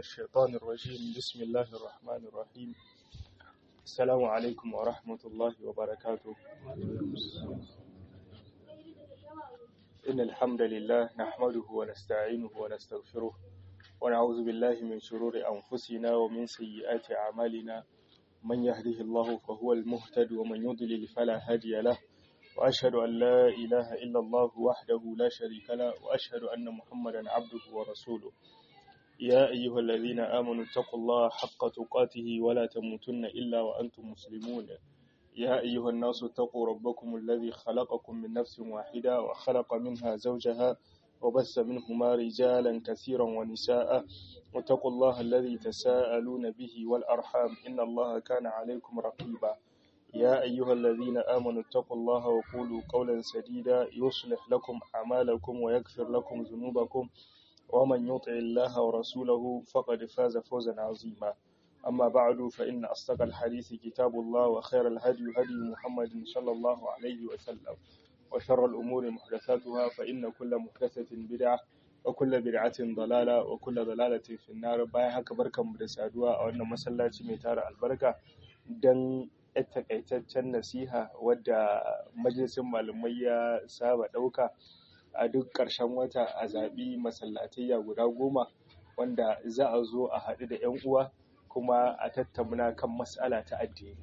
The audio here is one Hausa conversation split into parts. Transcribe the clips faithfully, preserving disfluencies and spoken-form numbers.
الشيطان الرجيم بسم الله الرحمن الرحيم السلام عليكم ورحمة الله وبركاته إن الحمد لله نحمده ونستعينه ونستغفره ونعوذ بالله من شرور أنفسنا ومن سيئات أعمالنا من يهده الله فهو المهتد ومن يضلل فلا هادي له وأشهد أن لا إله إلا الله وحده لا شريك له وأشهد أن محمدا عبده ورسوله يا أيها الذين آمنوا اتقوا الله حق تقاته ولا تموتن إلا وأنتم مسلمون يا أيها الناس اتقوا ربكم الذي خلقكم من نفس واحدة وخلق منها زوجها وبث منهما رجالا كثيرا ونساء واتقوا الله الذي تساءلون به والأرحام إن الله كان عليكم رقيبا يا أيها الذين آمنوا اتقوا الله وقولوا قولا سديدا يصلح لكم أعمالكم ويغفر لكم ذنوبكم ومن يطع الله ورسوله فقد فاز فوزا عظيما أما بعد فإن أصدق الحديث كتاب الله وخير الهدي هدي محمد صلى الله عليه وسلم وشر الأمور محدثاتها فإن كل محدثة بدعة وكل بدعة ضلالة وكل ضلالة في النار باي haka barkanmu da saduwa a wannan masallaci mai tara albarka dan takaitaccen nasiha wadda majalisin malamai ya saba dauka a duk ƙarshen wata a zaɓi masallatayya guda goma wanda za a zo a haɗu da 'yan uwa kuma a tattauna kan matsala ta addini.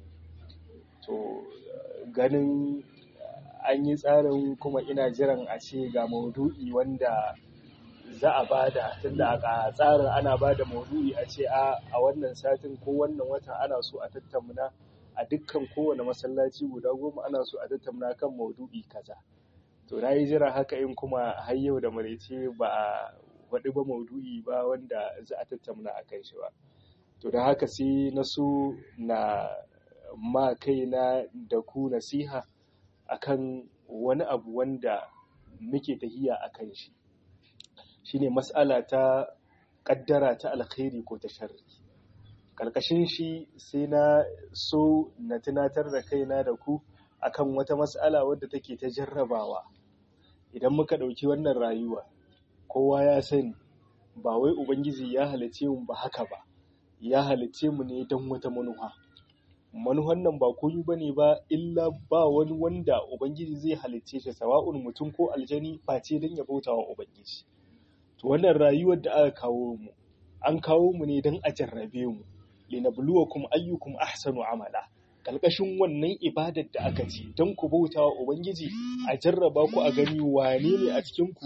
To ganin an yi tsarin kuma ina jiran a ce ga maudu'i wanda za a bada tunda a tsarin ana bada maudu'i a ce a wannan satin ko wannan wata ana so a tattauna a dukkan kowane masallaci guda goma ana so a tattauna kan maudu'i kaza. To na yi jira haka in kuma har yau da maraice ba a waɗi ba maudu'i ba wanda za a tattauna a kan shi ba. To da haka sai na so na ma kaina da ku nasiha akan wani abu wanda muke tahiya a kan shi. Shine mas'ala ta ƙaddara ta alkhairi ko ta sharri. Ƙarƙashin shi sai na so na tunatar da kaina da ku akan wata mas'ala wadda take ta jarrabawa. Idan muka ɗauki wannan rayuwa, kowa ya sani ba wai Ubangiji ya halice mu ba haka ba, ya halice mu ne don wata manuha. Manuhan nan ba koyi ba ne ba, illa ba wani wanda Ubangiji zai halice shi sawa'un mutum ko aljani face don ya bauta wa Ubangiji. To wannan rayuwar da aka kawo mu, an kawo mu ne don a jarrabe mu, linabluwakum ayyukum ahsanu amala. Ƙalƙashin wannan ibadar da aka ce don ku bauta wa Ubangiji a jarraba ku a gani wane ne a cikinku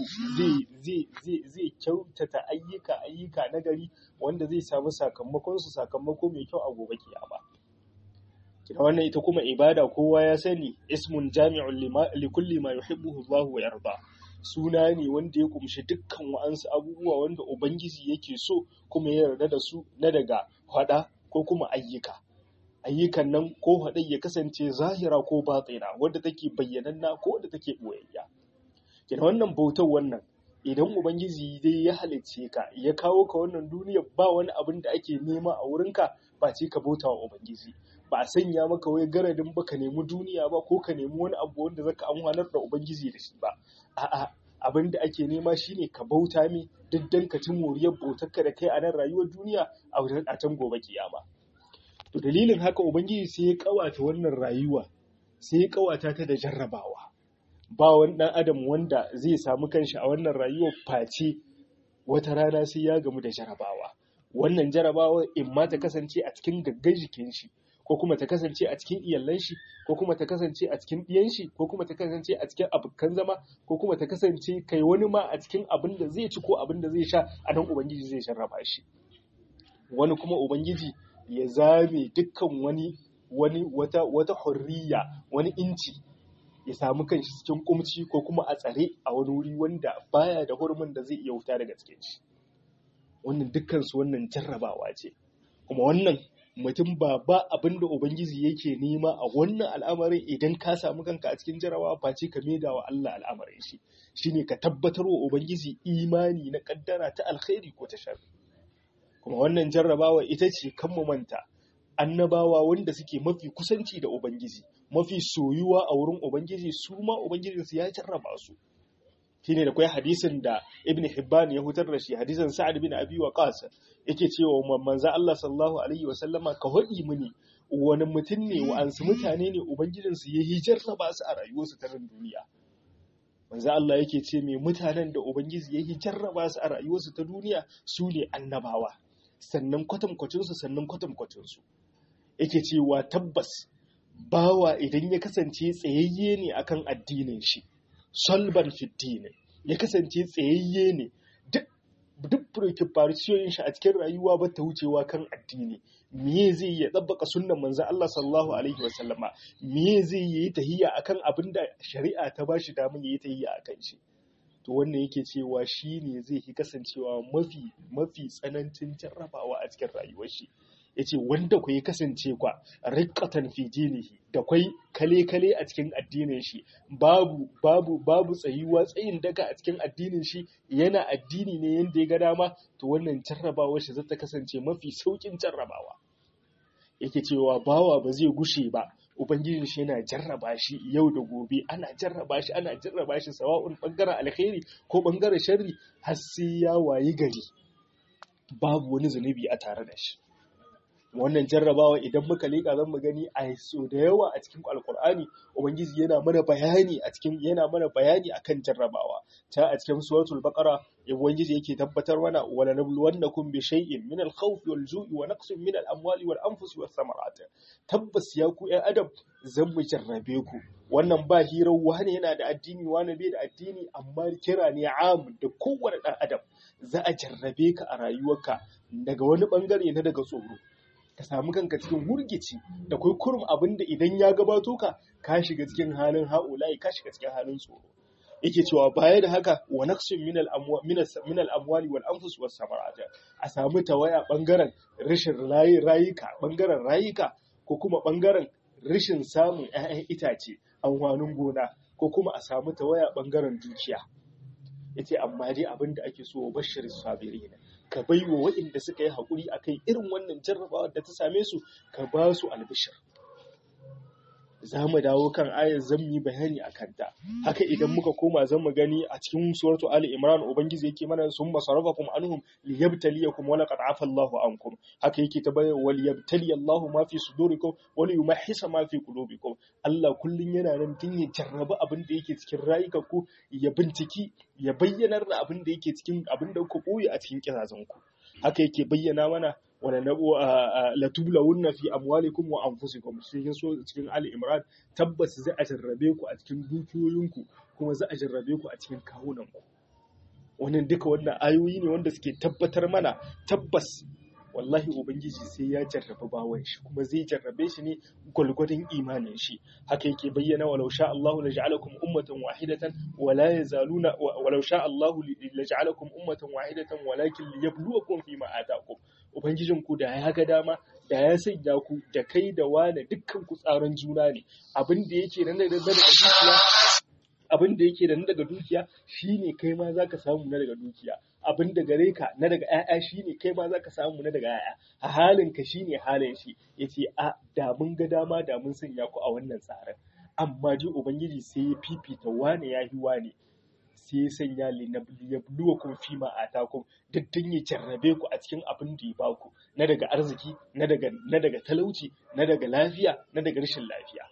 zai kyautata ayyuka ayyuka na gari wanda zai samu sakamakonsu sakamako mai kyau a gobe kiyama. Kina wannan ita kuma ibada kowa ya sani ismun jami'un li kulli ma yuhibbuhu Allah wa yarda. Suna ne wanda ya kumshi dukkan wa'ansu abubuwa wanda Ubangiji yake so kuma ya yarda da su na daga hada ko kuma ayyuka. Ayyukan nan ko haɗai ya kasance zahira ko batsina wadda take bayyananna ko wadda take ɓoyayya. Kina wannan bautar wannan idan Ubangiji dai ya halicce ka ya kawo ka wannan duniya ba wani abin da ake nema a wurinka ba ce ka bauta wa Ubangiji. Ba a sanya maka wai garadin ba ka nemi duniya ba ko ka nemi wani abu wanda zaka amfanar da Ubangiji da shi ba. A'a abin da ake nema shine ka bauta mi duk dan ka ci moriyar bautarka da kai a nan rayuwar duniya a can gobe kiyama. To dalilin haka Ubangiji sai ya kawata wannan rayuwa, sai ya kawata ta da jarrabawa. Ba wani ɗan adam wanda zai samu kanshi a wannan rayuwar face wata rana sai ya gamu da jarrabawa. Wannan jarrabawa in ma ta kasance a cikin gaggan jikin shi, ko kuma ta kasance a cikin iyalan shi, ko kuma ta kasance a cikin ɗiyan shi, ko kuma ta kasance a cikin abokan zama, ko kuma ta kasance kai wani ma a cikin abin da zai ci ko abin da zai sha, a nan Ubangiji zai jarraba shi. Wani kuma Ubangiji ya zame dukkan wani wani wata wata hurriya wani inci ya samu kanshi cikin kumci ko kuma a tsare a wani wuri wanda baya da hurumin da zai iya wuta daga cikin shi. Wannan dukkan su wannan jarrabawa ce, kuma wannan mutum ba ba abinda Ubangiji yake nema a wannan al'amarin idan ka samu kanka a cikin jarrabawa face ka maida wa Allah al'amarin shi shine ka tabbatar wa Ubangiji imani na kaddara ta alkhairi ko ta sharri. Kuma wannan jarrabawa ita ce kan mu manta annabawa wanda suke mafi kusanci da Ubangiji, mafi soyuwa a wurin Ubangiji, su ma Ubangijinsu ya jarraba su. shine da kai hadisin da Ibn Hibban ya hutar da shi, hadisin Sa'ad bin Abi Waqqas yake cewa manzo Allah sallallahu alaihi wasallama ka hodi mini wani mutum ne wa'ansu mutane ne ubangijinsu ya hijarta ba su a rayuwarsu ta duniya. Manzo Allah yake ce mai mutanen da ubangiji ya hijarta su a rayuwarsu ta duniya su ne annabawa, sannan kwatankwacinsu sannan kwatankwacinsu. Yake cewa tabbas bawa idan ya kasance tsayayye ne akan addinin shi, solban fiddini ya kasance tsayayye ne, duk preoccupation shi a cikin rayuwa ba ta wucewa kan addini, miye zai yi ya tsabbaka sunnan manzo Allah sallallahu alaihi wasallama, miye zai yi tahiyya akan abin da shari'a ta bashi damar yayi tahiyya akan shi, to wannan yake cewa shine zai yi kasancewa mafi mafi tsanancin jarrabawa a cikin rayuwar shi. Yace wanda ku yi kasance kwa riqatan fi dinihi, da kwai kale kale a cikin addinin shi, babu babu babu tsayuwa tsayin daga a cikin addinin shi, yana addini ne yanda ya ga dama, to wannan jarrabawar shi zata kasance mafi saukin jarrabawa. Yake cewa bawa ba zai gushe ba, ubangijin shi yana jarraba shi yau da gobe, ana jarraba shi ana jarraba shi sawa'un bangaren alkhairi ko bangaren sharri, har sai ya wayi gari babu wani zunubi a tare da shi. Wannan jarrabawa idan muka leƙa zan mu gani a so da yawa a cikin alkur'ani ubangiji yana mana bayani a cikin yana mana bayani akan jarrabawa. Ta a cikin suratul baqara ubangiji yake tabbatar mana wala nabluwannakum bi shay'in min al-khawfi wal-ju'i wa naqsin min al-amwali wal-anfusi was-samarat. Tabbas ya ku ƴan adam zan mu jarrabe ku. Wannan ba hirar wani yana da addini wani bai da addini, amma kira ne am da kowane ɗan adam. Za a jarrabe ka a rayuwarka daga wani bangare na daga tsoro, ka samu kanka cikin hurgici da kai kurum abinda idan ya gabato ka ka shiga cikin halin haula'i, ka shiga cikin halin tsoro. Yake cewa baya da haka wa naqsin min al-amwali min al-amwali wal anfus was samarat, a samu tawaya bangaren rashin rayuka bangaren rayuka ko kuma bangaren rashin samun ƴaƴan itace amfanin gona, ko kuma a samu tawaya bangaren dukiya. Yace amma dai abinda ake so bashir sabirin, ka bai wa waɗanda suka yi haƙuri a kai irin wannan jarrabawar da ta same su, ka ba su albishir. Za mu dawo kan ayar zan yi bayani a kanta. Haka idan muka koma zan mu gani a cikin suratu Ali Imran ubangiji yake mana sun masarafakum anhum liyabtaliyakum wa laqad afa Allahu ankum. Haka yake ta bayyana wal yabtali Allahu ma fi sudurikum wa liyumahhisa ma fi qulubikum. Allah kullun yana nan tun ya jarraba abin da yake cikin rayukanku, ya binciki ya bayyanar da abin da yake cikin abin da ku boye a cikin kirazanku. Haka yake bayyana mana wala nabu la tublawunna fi amwalikum wa anfusikum, cikin so cikin Ali Imran, tabbas za a jarrabe ku a cikin dukiyoyinku kuma za a jarrabe ku a cikin kawunanku. Wannan duka wannan ayoyi ne wanda suke tabbatar mana tabbas wallahi ubangiji sai ya jarraba bawan shi, kuma zai jarrabe shi ne gulgudun imanin shi. Haka yake bayyana walau sha Allahu laj'alakum ummatan wahidatan wala yazaluna walau sha Allahu laj'alakum ummatan wahidatan walakin liyabluwakum fima ataakum. Ubangijin ku da ya ga dama da ya sanya ku da kai da wani dukkan ku tsaron juna ne, abin da yake nan da dukiya abin da yake da daga dukiya shine kai ma zaka samu na daga dukiya, abin da gare ka na daga ƴaƴa shine kai ma zaka samu na daga ƴaƴa, a halin ka shine halin shi. Yace a da mun ga dama da mun sanya ku a wannan tsarin, amma ji ubangiji sai ya fifita wane yahi wane, sai ya sanya linabluwakum fima atakum, daddin ya jarrabe ku a cikin abin da ya baku na daga arziki, na daga na daga talauci, na daga lafiya, na daga rashin lafiya.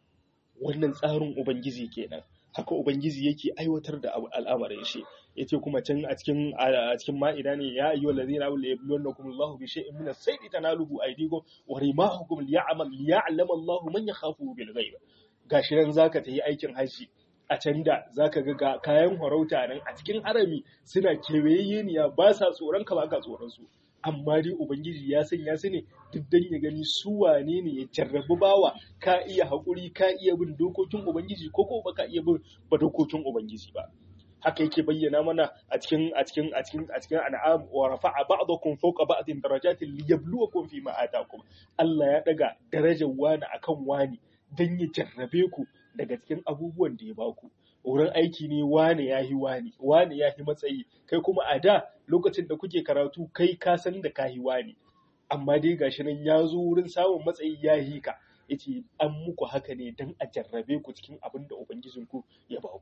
Wannan tsarin ubangiji kenan. Haka ubangiji yake aiwatar da al'amarin shi. Yace kuma can a cikin a cikin ma'ida ne, ya ayyuhal ladina amanu yabluwannakum Allahu bi shay'in min as-saydi tanaluhu aydikum wa rimahukum liya'lam liya'lam Allahu man yakhafu bil ghaib. Gashi nan zaka tayi aikin haji a can da zaka ga kayan farauta nan a cikin harami suna kewayeniya, ba sa tsoron ka ba ka tsoron su, amma dai ubangiji ya sanya su ne duk dan ya gani su wane ne ya jarrabu bawa, ka iya haƙuri ka iya bin dokokin ubangiji ko ko baka iya bin ba dokokin ubangiji ba. Haka yake bayyana mana a cikin a cikin a cikin a cikin an'am wa rafa'a ba'dakum fawqa ba'din darajatin liyabluwakum fima atakum. Allah ya daga darajar wani akan wani dan ya jarrabe ku daga cikin abubuwan da ya baku. Wurin aiki ne wane yahi wane, wane yahi matsayi, kai kuma a da lokacin da kuke karatu kai ka san da kahi wane, amma dai gashi nan ya zo wurin samun matsayi yahi ka. Yace an muku haka ne dan a jarrabe ku cikin abin da ubangijinku ya baku.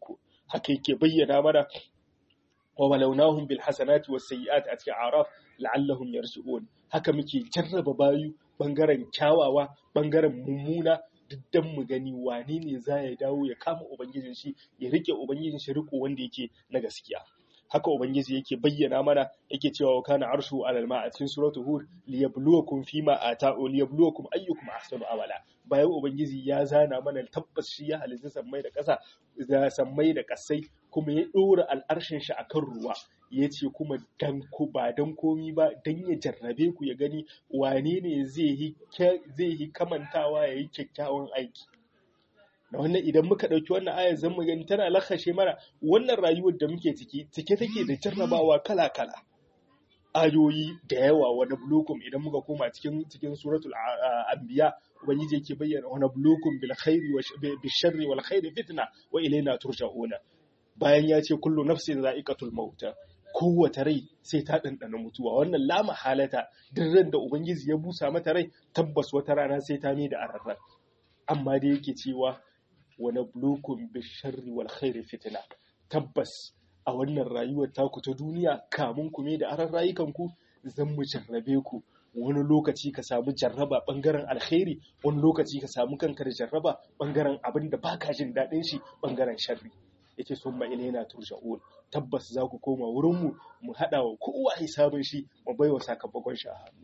haka yake bayyana mana wa walawnahum bil hasanati was sayyi'ati a cikin araf la'allahum yarji'un. Haka muke jarraba bayu bangaren kyawawa bangaren mummuna diddan mu gani wane ne za ya dawo ya kama ubangijin shi ya rike ubangijin shi riko wanda yake na gaskiya. Haka ubangiji yake bayyana mana yake cewa wa kana arshu alal ma a cikin suratul hud liyabluwakum fima ata'u liyabluwakum ayyukum ahsanu amala. Bayan ubangiji ya zana mana tabbas shi ya halitta sammai da ƙasa da sammai da ƙasai kuma ya dora al'arshin shi akan ruwa yace kuma dan ku ba dan komi ba dan ya jarrabe ku ya gani wane ne zai yi zai yi kamantawa yayi kyakkyawan aiki. Da wannan idan muka ɗauki wannan ayar zan mu gani tana lakashe mana wannan rayuwar da muke ciki cike take da jarrabawa kala-kala. Ayoyi da yawa wani bulukum idan muka koma cikin cikin suratul anbiya ubangiji yake bayyana wani bulukum bil khairi wa bil sharri wal khairi fitna wa ilaina turja'una. Bayan ya ce kullu nafsin za'iqatul maut, kowace rai sai ta dandana mutuwa. Wannan la mahalata duk ran da ubangiji ya busa mata rai tabbas wata rana sai ta mai da ararra. Amma dai yake cewa wani bulukun bisharri wal khairi fitina, tabbas a wannan rayuwar taku ta duniya kamun ku da aran rayukanku zan mu jarrabe ku. Wani lokaci ka samu jarraba bangaren alkhairi, wani lokaci ka samu kanka da jarraba bangaren abin da baka jin daɗin shi bangaren sharri. Yake sun ma ilaina turja'un, tabbas za ku koma wurin mu mu haɗa wa kowa hisabin shi mu baiwa sakamakon shi a hannu.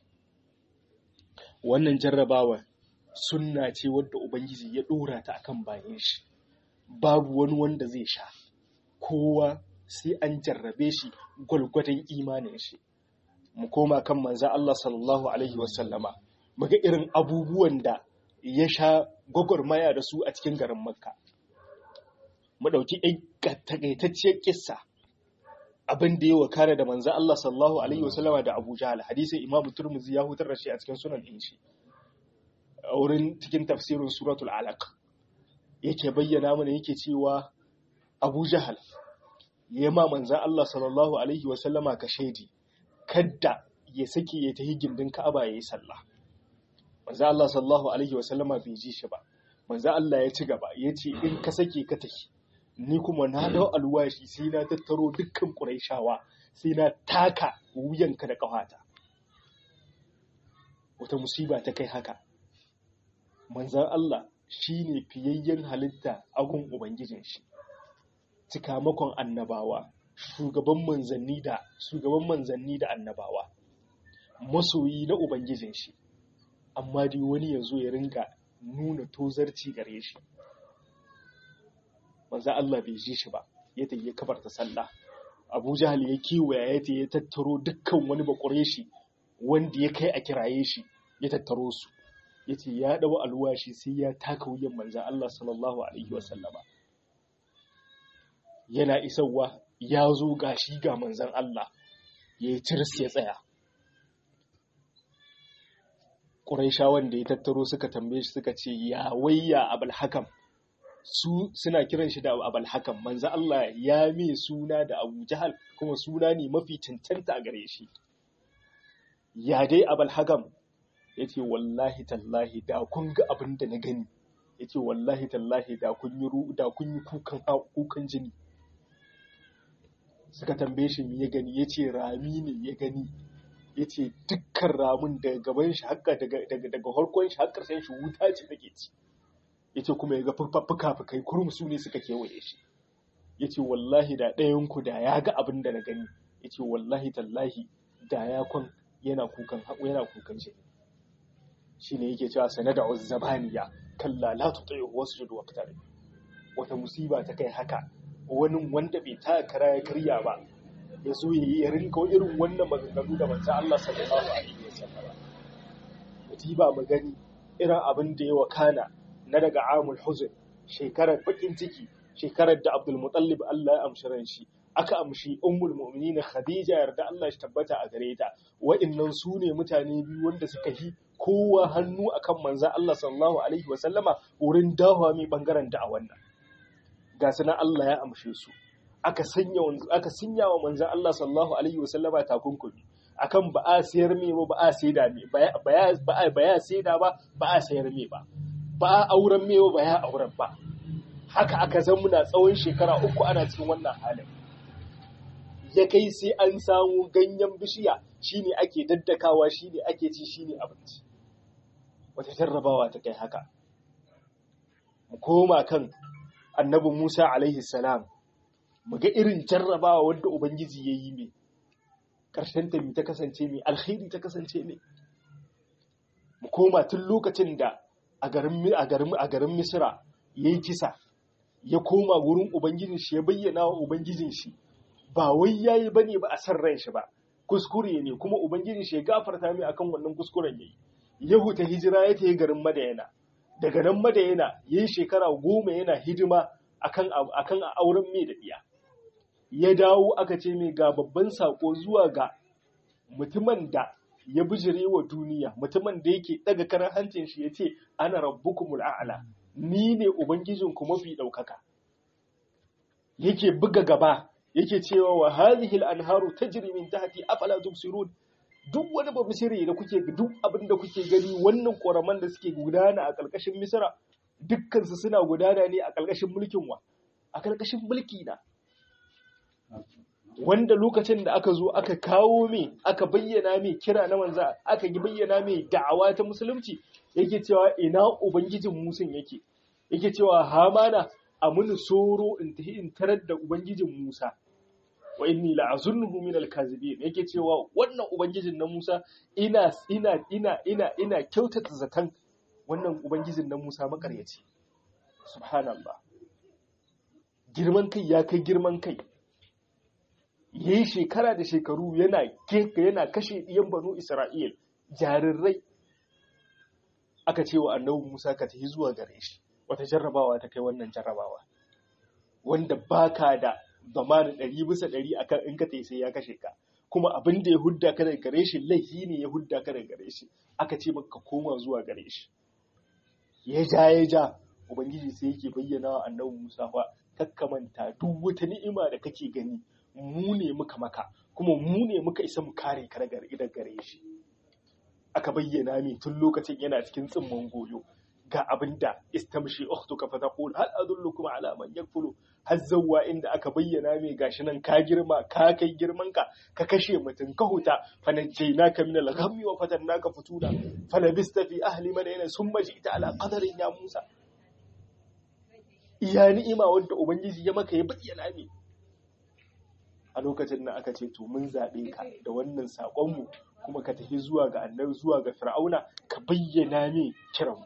Wannan jarrabawa sunna ce wadda Ubangiji ya ɗora ta akan bayan shi, babu wani wanda zai sha, kowa sai an jarrabe shi gwalgwadon imanin shi. Mu koma kan manzo Allah sallallahu Alaihi wasallama, muga irin abubuwan da ya sha gwagwarmaya da su a cikin garin Makka. Mu ɗauki ɗan takaitacciyar kissa abin da ya wakana da manzo Allah sallallahu Alaihi wasallama da Abu Jahal. Hadisin Imam Turmuzi ya hutar da shi a cikin sunan ɗin shi. A wurin cikin tafsirin suratul alaq yake bayyana mana yake cewa Abu Jahal ya ma manzan Allah sallallahu alaihi wasallama ka shaidi kadda ya sake ya tahi gindin Ka'aba yayi sallah. Manzan Allah sallallahu alaihi wasallama bai ji shi ba. Manzan Allah ya ci gaba yace in ka sake ka tahi ni kuma na dau alwashi sai na tattaro dukkan Qurayshawa sai na taka wuyanka da kafata. Wata musiba ta kai haka. Manzan Allah shi ne fiyayyen halitta agun Ubangijin shi, cikamakon annabawa, shugaban manzanni da shugaban manzanni da annabawa, masoyi na Ubangijin shi, amma dai wani ya zo ya ringa nuna tozarci gare shi. Manzan Allah bai ji shi ba, ya ta yi kabarta sallah. Abu Jahal ya kewaya ya ta ya tattaro dukkan wani bakware shi wanda ya kai a kiraye shi, ya tattaro su. Ya ce ya ɗau alwashi sai ya taka wuyan manzan Allah sallallahu Alaihi wasallama. Yana isarwa ya zo ga shi ga manzan Allah ya yi cirs ya tsaya. Ƙuraishawan da ya tattaro suka tambaye shi suka ce ya wayya Abul Hakam, su suna kiran shi da Abul Hakam. Manzan Allah ya mai suna da Abu Jahal kuma suna ne mafi cancanta a gare shi. Ya dai Abul Hakam ya ce wallahi tallahi da kun ga abin da na gani, ya ce wallahi tallahi da kun yi da kun yi kukan jini. Suka tambaye shi me ya gani, ya ce rami ne ya gani, ya ce dukkan ramin daga gaban shi haka daga harkon shi har ƙarshen shi wuta ce take ci. Ya ce kuma ya ga fuka-fukai kurum su ne suka kewaye shi. Ya ce wallahi da ɗayanku da ya ga abin da na gani, ya ce wallahi tallahi da ya kwan yana kukan yana kukan jini. Shi ne yake cewa sanada uzzabaniya kalla la tuti'u wasjud waqtari. Wata musiba ta kai haka wani wanda bai ta kara ya karya ba ya zo yayi ya rinka irin wannan maganganu da manzo Allah sallallahu alaihi wasallam. Musiba magani irin abin da ya wakana na daga amul huzn, shekarar bakin ciki, shekarar da Abdul Muttalib Allah ya amshi ran shi, aka amshi ummul mu'minin Khadija yarda Allah shi tabbata a gare ta. Wa'annan su ne mutane biyu wanda suka yi kowa hannu akan manzan Allah sallallahu alaihi wasallama wurin dawa mai bangaren da'awan nan. Ga sunan Allah ya amshe su, aka sanya aka sanya wa manzan Allah sallallahu alaihi wasallama takunkumi akan ba a sayar me ba ba a saida me ba ba ba ya saida ba ba a sayar me ba ba a auren me ba ya auren ba. haka aka zamuna tsawon shekara uku ana cikin wannan halin. Ya kai sai an samu ganyen bishiya shine ake daddakawa, shine ake ci, shine abinci. Wata jarrabawa ta kai haka. Mu koma kan annabi Musa alaihi salam, mu ga irin jarrabawa wanda Ubangiji ya yi mai ƙarshen ta mi ta kasance mai alkhairi ta kasance mai. Mu koma tun lokacin da a garin a garin a garin Misra yayi kisa, ya koma wurin Ubangijin shi, ya bayyana wa Ubangijin shi ba wai yayi bane ba a san ran shi ba, kuskure ne, kuma Ubangijin shi ya gafarta mai akan wannan kuskuren yayi. Yahu ta hijira ya tafi garin Madayana. Daga nan Madayana yayi shekara goma yana hidima akan akan auren mai da diya. Ya dawo aka ce mai ga babban sako zuwa ga mutumin da ya bijire wa duniya, mutumin da yake daga karan hancin shi yace ana rabbukumul a'la, ni ne ubangijinku mafi daukaka. Yake buga gaba, yake cewa wa hadhihi al-anharu tajri min tahti afala tubsirun. Duk wani ba misiri da kuke duk abin da kuke gani, wannan koraman da suke gudana a ƙarƙashin Misra dukkan su suna gudana ne a ƙarƙashin mulkin wa, a ƙarƙashin mulki na. Wanda lokacin da aka zo aka kawo mai, aka bayyana mai kira na manza, aka yi bayyana mai da'awa ta musulunci, yake cewa ina ubangijin Musan yake, yake cewa Hamana a muni soro in tahi in tarar da ubangijin Musa, wa inni la'azunnuhu min al-kazibin. Yake cewa wannan ubangijin na Musa ina ina ina ina ina kyautata zakan wannan ubangijin na Musa makaryaci. Subhanallah. Girman kai ya kai girman kai. Yayi shekara da shekaru yana keka yana kashe ɗiyan banu Isra'il, jarirai. Aka ce wa annabi Musa ka tafi zuwa gare shi. Wata jarrabawa ta kai wannan jarrabawa, wanda baka da zamanin ɗari bisa ɗari akan in ka tafi sai ya kashe ka, kuma abin da ya hudda ka daga gare shi laifi ne ya hudda ka daga gare shi, aka ce maka koma zuwa gare shi. Ya ja ya ja, Ubangiji sai yake bayyana wa annabi Musa fa kakkamanta duk wata ni'ima da kake gani mu ne muka maka, kuma mu ne muka isa mu kare ka daga gare shi. Aka bayyana min tun lokacin yana cikin tsimman goyo ga abinda istamshi ukhtuka fataqul hal adullukum ala man yakfulu, har zawwa inda aka bayyana mai gashi nan ka girma ka kai girman ka ka kashe mutun ka huta fanajjaynaka min al-ghammi wa fatannaka futuna falabista fi ahli madina summa ji'ta ala qadarin ya Musa. Iya ni'ima wanda Ubangiji ya maka ya bayyana ne. A lokacin nan aka ce to mun zabe ka da wannan sakon mu, kuma ka tafi zuwa ga annabi zuwa ga Fir'auna ka bayyana mai kiran.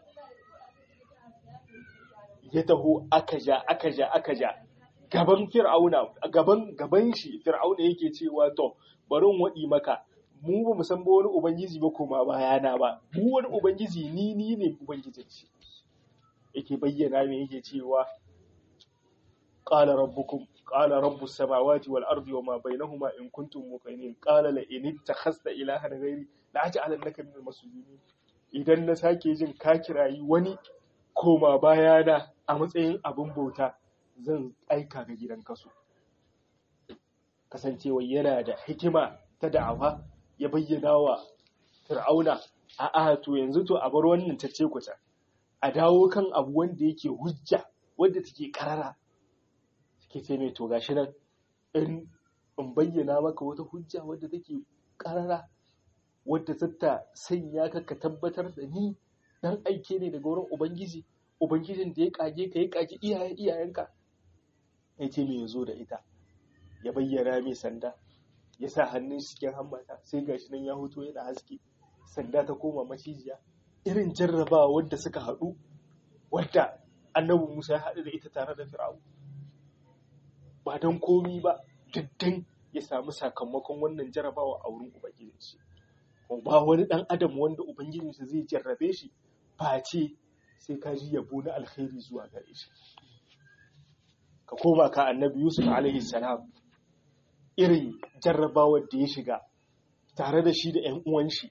Ya taho aka ja aka ja aka ja gaban Fir'auna, gaban gaban shi Fir'auna yake cewa to bari in wadi maka, mu ba mu san ba wani ubangiji ba kuma bayana ba, mu wani ubangiji ni ni ne ubangijin shi. Yake bayyana me yake cewa qala rabbukum qala rabbus samawati wal ardi wama bainahuma in kuntum muqinin qala la in ittakhasta ilahan ghairi la aj'alannaka minal masjunin. Idan na sake jin ka kirayi wani koma bayana a matsayin abin bauta, zan aika ga gidan kaso. Kasancewa yana da hikima ta da'awa, ya bayyana wa Fir'auna a'a to yanzu to a bar wannan tace kuta, a dawo kan abu wanda yake hujja wanda take karara. Suke ce mai to gashi nan in in bayyana maka wata hujja wadda take karara, wadda zata sanya ka ka tabbatar da ni dan aike ne daga wurin Ubangiji, Ubangijin da ya kage ka ya kage iyayen iyayenka. Ya ce me yazo da ita, ya bayyana mai sanda, ya sa hannun shi cikin hammata, sai gashi nan ya hoto yana haske, sanda ta koma macijiya. Irin jarrabawa wadda suka haɗu, wadda annabi Musa ya haɗu da ita tare da Fir'aun, ba don komi ba, diddan ya samu sakamakon wannan jarrabawa a wurin Ubangijinsa. Ba wani ɗan adam wanda Ubangijinsa zai jarrabe shi face sai ka ji yabo na alkhairi zuwa gare shi. Ka koma ka annabi Yusuf alaihi salam, irin jarrabawar da ya shiga tare da shi da ‘yan uwan shi,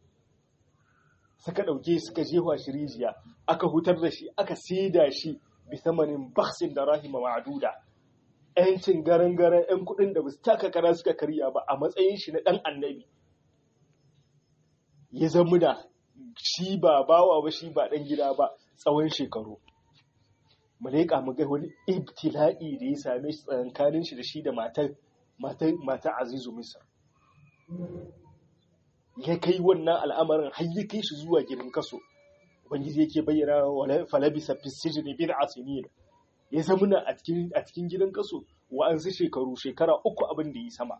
suka ɗauke suka jefa shi rijiya, aka hutar da shi, aka saida shi bisamanin baksin da rahima ma'aduda, ‘yancin garan-garan ‘yan kuɗin da ba su taka kara suka karya ba a matsayin shi na ɗan annabi. Ya zama da shi ba bawa ba, shi ba ɗan gida ba tsawon shekaru. mu leƙa mu ga wani ibtila'i da ya same shi tsakanin shi da shi da matar matar matar Azizu Misr ya kai wannan al'amarin har ya kai shi zuwa gidan kaso. Ubangiji yake bayyana wala falabisa fi sijni bid'a sinin, ya zamuna a cikin a cikin gidan kaso wa'ansu shekaru shekara uku abin da yi sama.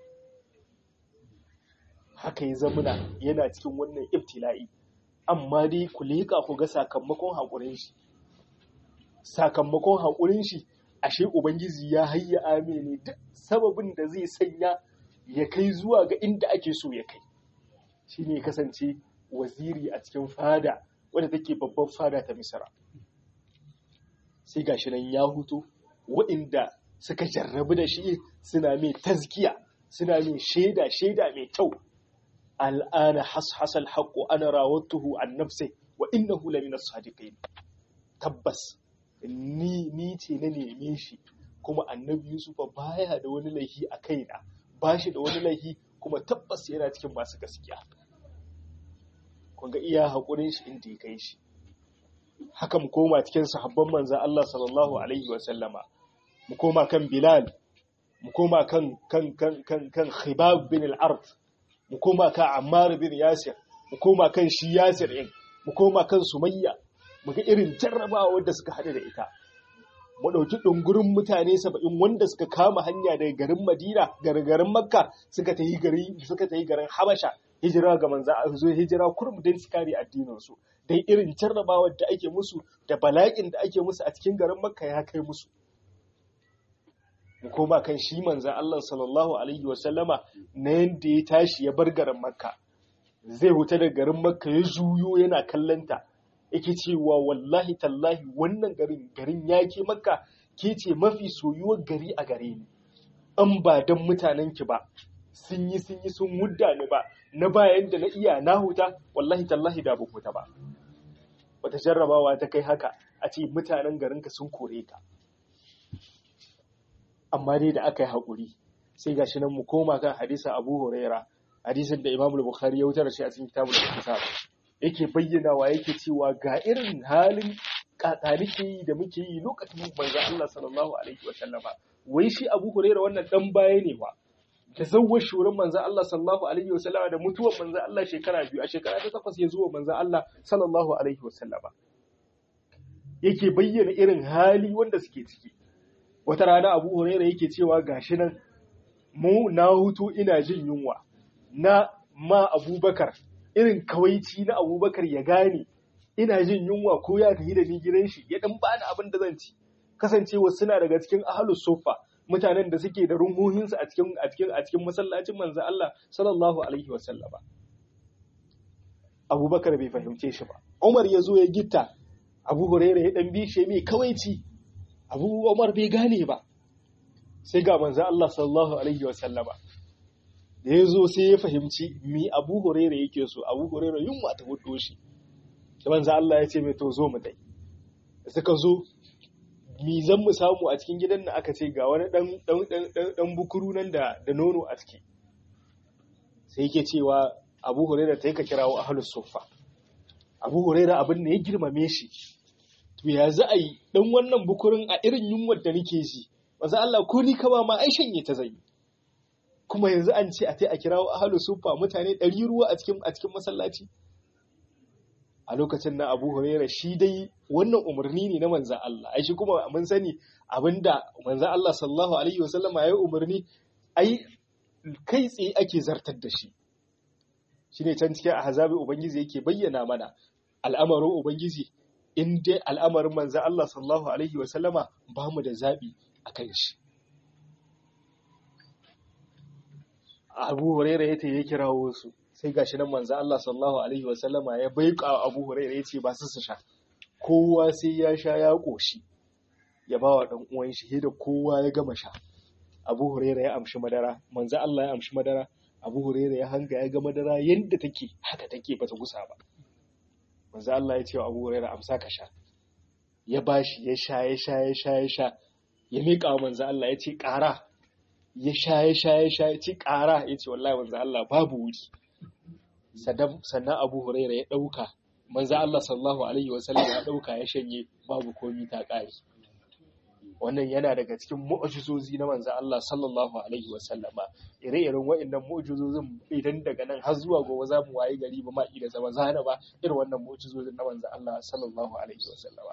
Haka ya zamuna yana cikin wannan ibtila'i, amma dai ku leƙa ku ga sakamakon haƙurin shi sakamakon haƙurin shi ashe Ubangiji ya hayya amini duk sababin da zai sanya ya kai zuwa ga inda ake so ya kai, shi ne kasance waziri a cikin fada wadda take babban fada ta Misra. Sai gashi nan ya huto waɗanda suka jarrabu da shi suna mai tazkiya, suna mai shaida shaida mai kyau. Al'ana hashasal haqqu ana rawattuhu an nafsi wa innahu lamina sadiqin. Tabbas ni ni ce na neme shi, kuma annabi Yusufa baya da wani laifi a kaina, ba shi da wani laifi, kuma tabbas yana cikin masu gaskiya. Kun ga iya haƙurin shi inda ya kai shi. Haka mu koma cikin sahabban manzan Allah sallallahu alaihi wa sallama, mu koma kan Bilal, mu koma kan kan kan kan kan Khibab bin al-Ard, mu koma kan Ammar bin Yasir, mu koma kan shi Yasir din, mu koma kan Sumayya, mu ga irin jarrabawa wanda suka hada da ita. Mu dauki dungurin mutane saba'in wanda suka kama hanya daga garin Madina, garin Makka, suka tafi gari suka tafi garin Habasha, hijira ga manzo zo hijira kurum dan su kare addinin su. Dai irin jarrabawar da ake musu da bala'in da ake musu a cikin garin Makka ya kai musu. Mu koma kan shi manzo Allah sallallahu alaihi wa sallama na yanda ya tashi ya bar garin Makka, zai huta da garin Makka ya juyo yana kallanta, yake cewa wallahi tallahi wannan garin garin yake Makka ke ce mafi soyuwar gari a gare ni, an ba dan mutanen ki ba sun yi sun yi sun mudda ni ba na bayan da na iya na huta, wallahi tallahi da ba huta ba. Wata jarrabawa ta kai haka a ce mutanen garinka sun kore ka, amma dai da aka yi haƙuri. Sai gashi nan mu koma kan hadisin Abu Huraira, hadisin da Imam Bukhari ya wutar shi a cikin kitabul Kitab, yake bayyana wa yake cewa ga irin halin kakanike yi da muke yi lokacin manzo Allah sallallahu alaihi wa sallama. Wai shi Abu Huraira wannan dan baya ne wa da zawwar shurin manzo Allah sallallahu alaihi wa sallama, da mutuwar manzo Allah shekara biyu, a shekara ta takwas ya zuwa manzo Allah sallallahu alaihi wa sallama. Yake bayyana irin hali wanda suke ciki. Wata rana Abu Huraira yake cewa gashi nan mu na hutu ina jin yunwa, na ma Abubakar irin kawaici na Abubakar ya gane ina jin yunwa ko ya tafi da ni gidan shi ya dan bani abin da zan ci. Kasancewa suna daga cikin ahlus suffa, mutanen da suke da runguhin su a cikin a cikin a cikin masallacin manzo Allah sallallahu alaihi wasallama. Abubakar bai fahimce shi ba. Umar ya zo ya gitta, Abu Huraira ya dan bishe mai kawaici. Abu Umar bai gane ba. Sai ga manzo Allah sallallahu alaihi wasallama da ya zo sai ya fahimci mi Abu Huraira yake so. Abu Huraira yunwa ta hudo shi. Sai manzo Allah ya ce mai to zo mu dai. Suka zo, mi zan mu samu a cikin gidan nan, aka ce ga wani dan dan dan dan bukuru nan da da nono a ciki. Sai yake cewa Abu Huraira ta ka kirawo ahlus suffa. Abu Huraira abin da ya girmame shi. To ya za a yi dan wannan bukurin a irin yunwar da nake ji. Manzo Allah ko ni kaba ma ai shanye ta zai. Kuma yanzu an ce a tai a kirawo ahlus suffa mutane ɗari ruwa a cikin a cikin masallaci. A lokacin na Abu Huraira shi dai wannan umarni ne na manzo Allah. Ai shi kuma mun sani abinda manzo Allah sallallahu alaihi wasallam ya yi umarni ai kai tsaye ake zartar da shi. Shine can cikin ahzabi ubangiji yake bayyana mana al'amarin ubangiji, in dai al'amarin manzo Allah sallallahu alaihi wasallama ba mu da zabi akan shi. Abu Huraira yace ya kirawo su, sai gashi nan manzo Allah sallallahu alaihi wasallama ya baika Abu Huraira yace ba su su sha, kowa sai ya sha ya koshi, ya bawa dan uwan shi da kowa ya gama sha. Abu Huraira ya amshi madara, manzo Allah ya amshi madara, Abu Huraira ya hanga ya ga madara yanda take haka take bata gusa ba. Manzo Allah ya ce wa Abu Huraira amsa ka sha. Ya bashi ya sha ya sha ya sha ya sha, ya mika wa manzo Allah ya ce ƙara. Ya sha ya sha ya sha ya ce ƙara, ya ce wallahi manzo Allah babu wuri. Sannan Abu Huraira ya ɗauka manzo Allah sallallahu alaihi wasallam ya dauka ya shanye babu komi ta kare. Wannan yana daga cikin mu'jizozi na manzo Allah sallallahu alaihi wasallama. Ire-iren waɗannan mu'jizozin idan daga nan har zuwa gobe za mu waye gari ba ma ida zama zana ba irin wannan mu'jizozin na manzo Allah sallallahu alaihi wasallama.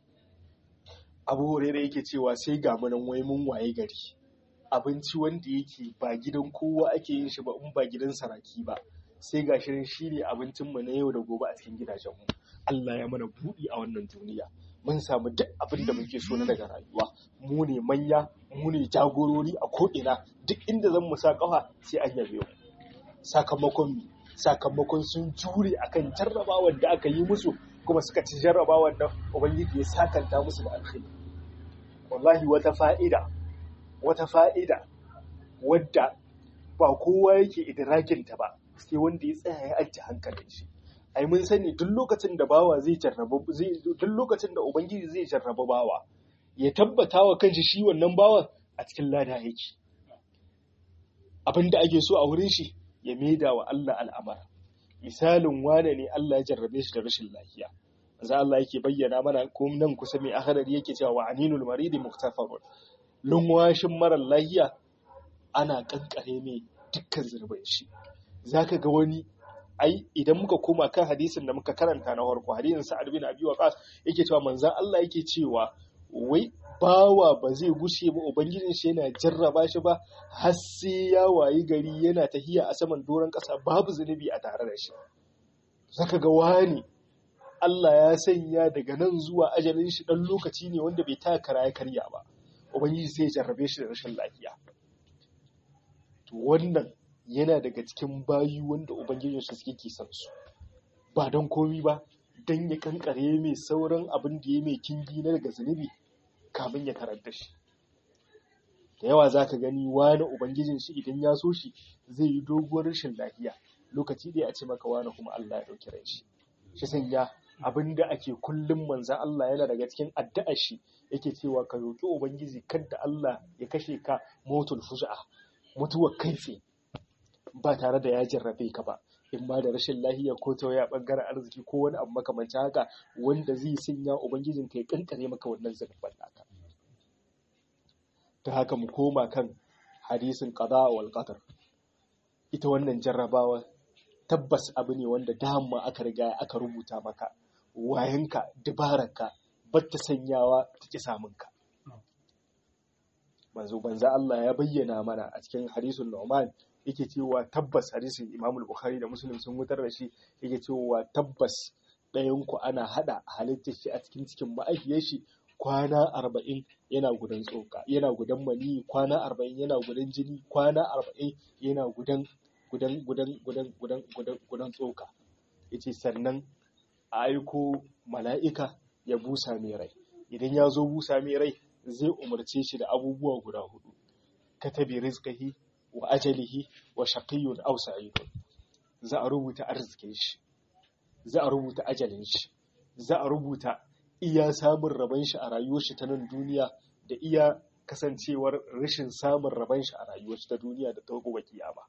Abu Hurairah yake cewa sai ga mu nan wai mun waye gari abinci wanda yake ba gidan kowa ake yin shi ba in ba gidan saraki ba, sai ga shirin shi ne abincinmu na yau da gobe a cikin gidajenmu. Allah ya mana buɗi a wannan duniya, mun samu duk abin da muke so na daga rayuwa, mu ne manya, mu ne jagorori a ko'ina, duk inda zan mu sa ƙafa sai an yabe mu. Sakamakon sakamakon sun jure akan jarrabawar da aka yi musu, kuma suka ci jarrabawar da Ubangiji ya sakanta musu da alkhairi. Wallahi wata fa'ida wata fa'ida wadda ba kowa yake idrakinta ba sai wanda ya tsaya ya ajiye hankalin shi. Ai mun sani duk lokacin da bawa zai jarraba zai duk lokacin da Ubangiji zai jarraba bawa, ya tabbata wa kanshi shi wannan bawan a cikin lada yake. Abinda ake so a wurin shi ya maida wa Allah al'amara. Misalin wane ne Allah ya jarrabe shi da rashin lafiya. Za Allah yake bayyana mana ko nan kusa mai akhdari yake cewa wa aninul maridi muktafarun. Lunwashin marar lahiya ana kankare mai dukkan zunuban shi. Zaka ga wani, ai idan muka koma kan hadisin da muka karanta na farko, hadisin Sa'ad bin Abi Waqqas yake cewa manzon Allah yake cewa wai bawa ba zai gushe ba ubangijin shi yana jarraba shi ba har sai ya wayi gari yana tahiya a saman doron kasa babu zunubi a tare da shi. Zaka ga wani Allah ya sanya daga nan zuwa ajalin shi dan lokaci ne wanda bai taka ya karya ba, Ubangiji sai ya jarrabe shi da rashin lafiya. To wannan yana daga cikin bayi wanda Ubangijin su suke son su. Ba don komi ba, don ya kankare mai sauran abin da ya mai kingi na daga zunubi kamin ya karanta shi. Da yawa za ka gani wani Ubangijin shi idan ya so shi zai yi doguwar rashin lafiya. Lokaci da ya ce maka wani kuma Allah ya ɗauki ran shi. Shi sanya abin da ake kullum manzan Allah yana daga cikin addu'ar shi yake cewa ka roƙi Ubangiji kada Allah ya kashe ka motul fuja'a, mutuwar kai tsaye ba tare da ya jarrabe ka ba, in ma da rashin lahiya ko tawaya bangaren arziki ko wani abu makamancin haka wanda zai sanya Ubangijin ka ya kankare maka wannan zanuban naka. Ta haka mu koma kan hadisin qada wal qadar. Ita wannan jarrabawa tabbas abu ne wanda dama aka riga aka rubuta maka, wayanka dabararka batta sanyawa ta ki samun ka. Manzo banza Allah ya bayyana mana a cikin hadisin Nu'man yake cewa tabbas, hadisin Imam al-Bukhari da Muslim sun wutar da shi, yake cewa tabbas ɗayan ku ana hada halittar shi a cikin cikin ma'aikiyar shi kwana arba'in yana gudan tsoka, yana gudan mani, kwana arba'in yana gudan jini, kwana arba'in yana gudan gudan gudan gudan gudan gudan gudan tsoka. Yace sannan a aiko mala'ika ya busa mai rai. Idan ya zo busa mai rai zai umarce shi da abubuwa guda hudu: katabi rizqihi wa ajalihi wa shaqiyyun aw sa'idun. Za a rubuta arzikin shi, za a rubuta ajalin shi, za a rubuta iya samun rabon shi a rayuwar shi ta nan duniya da iya kasancewar rashin samun rabon shi a rayuwar shi ta duniya da ta gobe kiyama.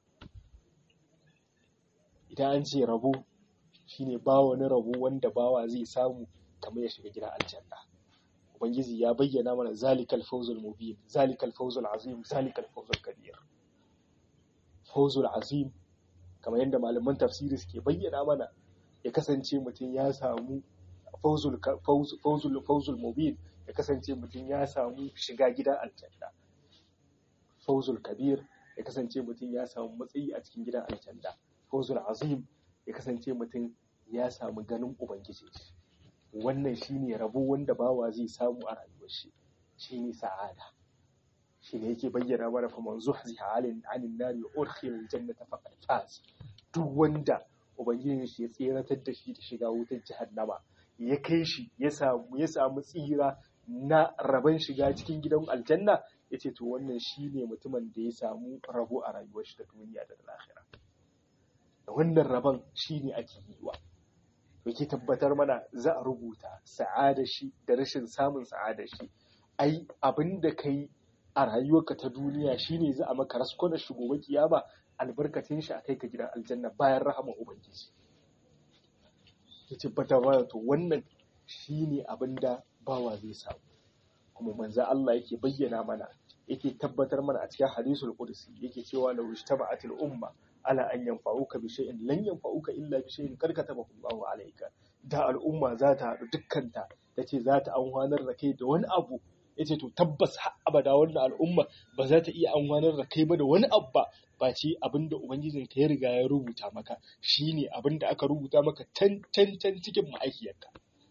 Idan an ce rabo shine ba wani rabo wanda bawa zai samu kamar ya shiga gidan aljanna. Ubangiji ya bayyana mana zalikal fawzul mubin, zalikal fawzul azim, zalikal fawzul kabir. Fawzul azim kamar yadda malaman tafsiri suke bayyana mana, ya kasance mutum ya samu fawzul fawzul fawzul mubin, ya kasance mutum ya samu shiga gidan aljanna. Fawzul kabir ya kasance mutum ya samu matsayi a cikin gidan aljanna. Fawzul azim ya kasance mutum ya samu ganin ubangiji. Wannan shine rabo wanda bawa zai samu a rayuwar shi, shine sa'ada. Shine yake bayyana mana fa man zuhziha 'anil 'anil nari wa udkhila al-jannata faqad faz. Duk wanda ubangiji shi ya tseratar da shi da shiga wutar jahannama, ya kai shi ya samu ya samu tsira na rabon shiga cikin gidan aljanna, yace to wannan shine mutumin da ya samu rabo a rayuwar shi ta duniya da lahira. Wannan rabon shine ake yiwa. Yake tabbatar mana za a rubuta sa'adar shi da rashin samun sa'adar shi. Ai abinda kai a rayuwarka ta duniya shine za a maka raskona shi gobe kiyama, albarkacin shi a kai ka gidan aljanna bayan rahama ubangiji. yace bata ba to wannan shine abinda bawa zai samu. Kuma manzo Allah yake bayyana mana, yake tabbatar mana a cikin hadisul qudsi, yake cewa law ijtama'atil umma ala an yanfa'uka bi shay'in lan yanfa'uka illa bi shay'in qad katabahu Allahu alayka. Da al'umma za ta haɗu dukkanta tace za ta amfanar da kai da wani abu, yace to tabbas har abada wannan al'umma ba za ta iya amfanar da kai ba da wani abu ba face abinda ubangijinka ya riga ya rubuta maka, shine abinda aka rubuta maka tan tan tan cikin ma'aikiyarka.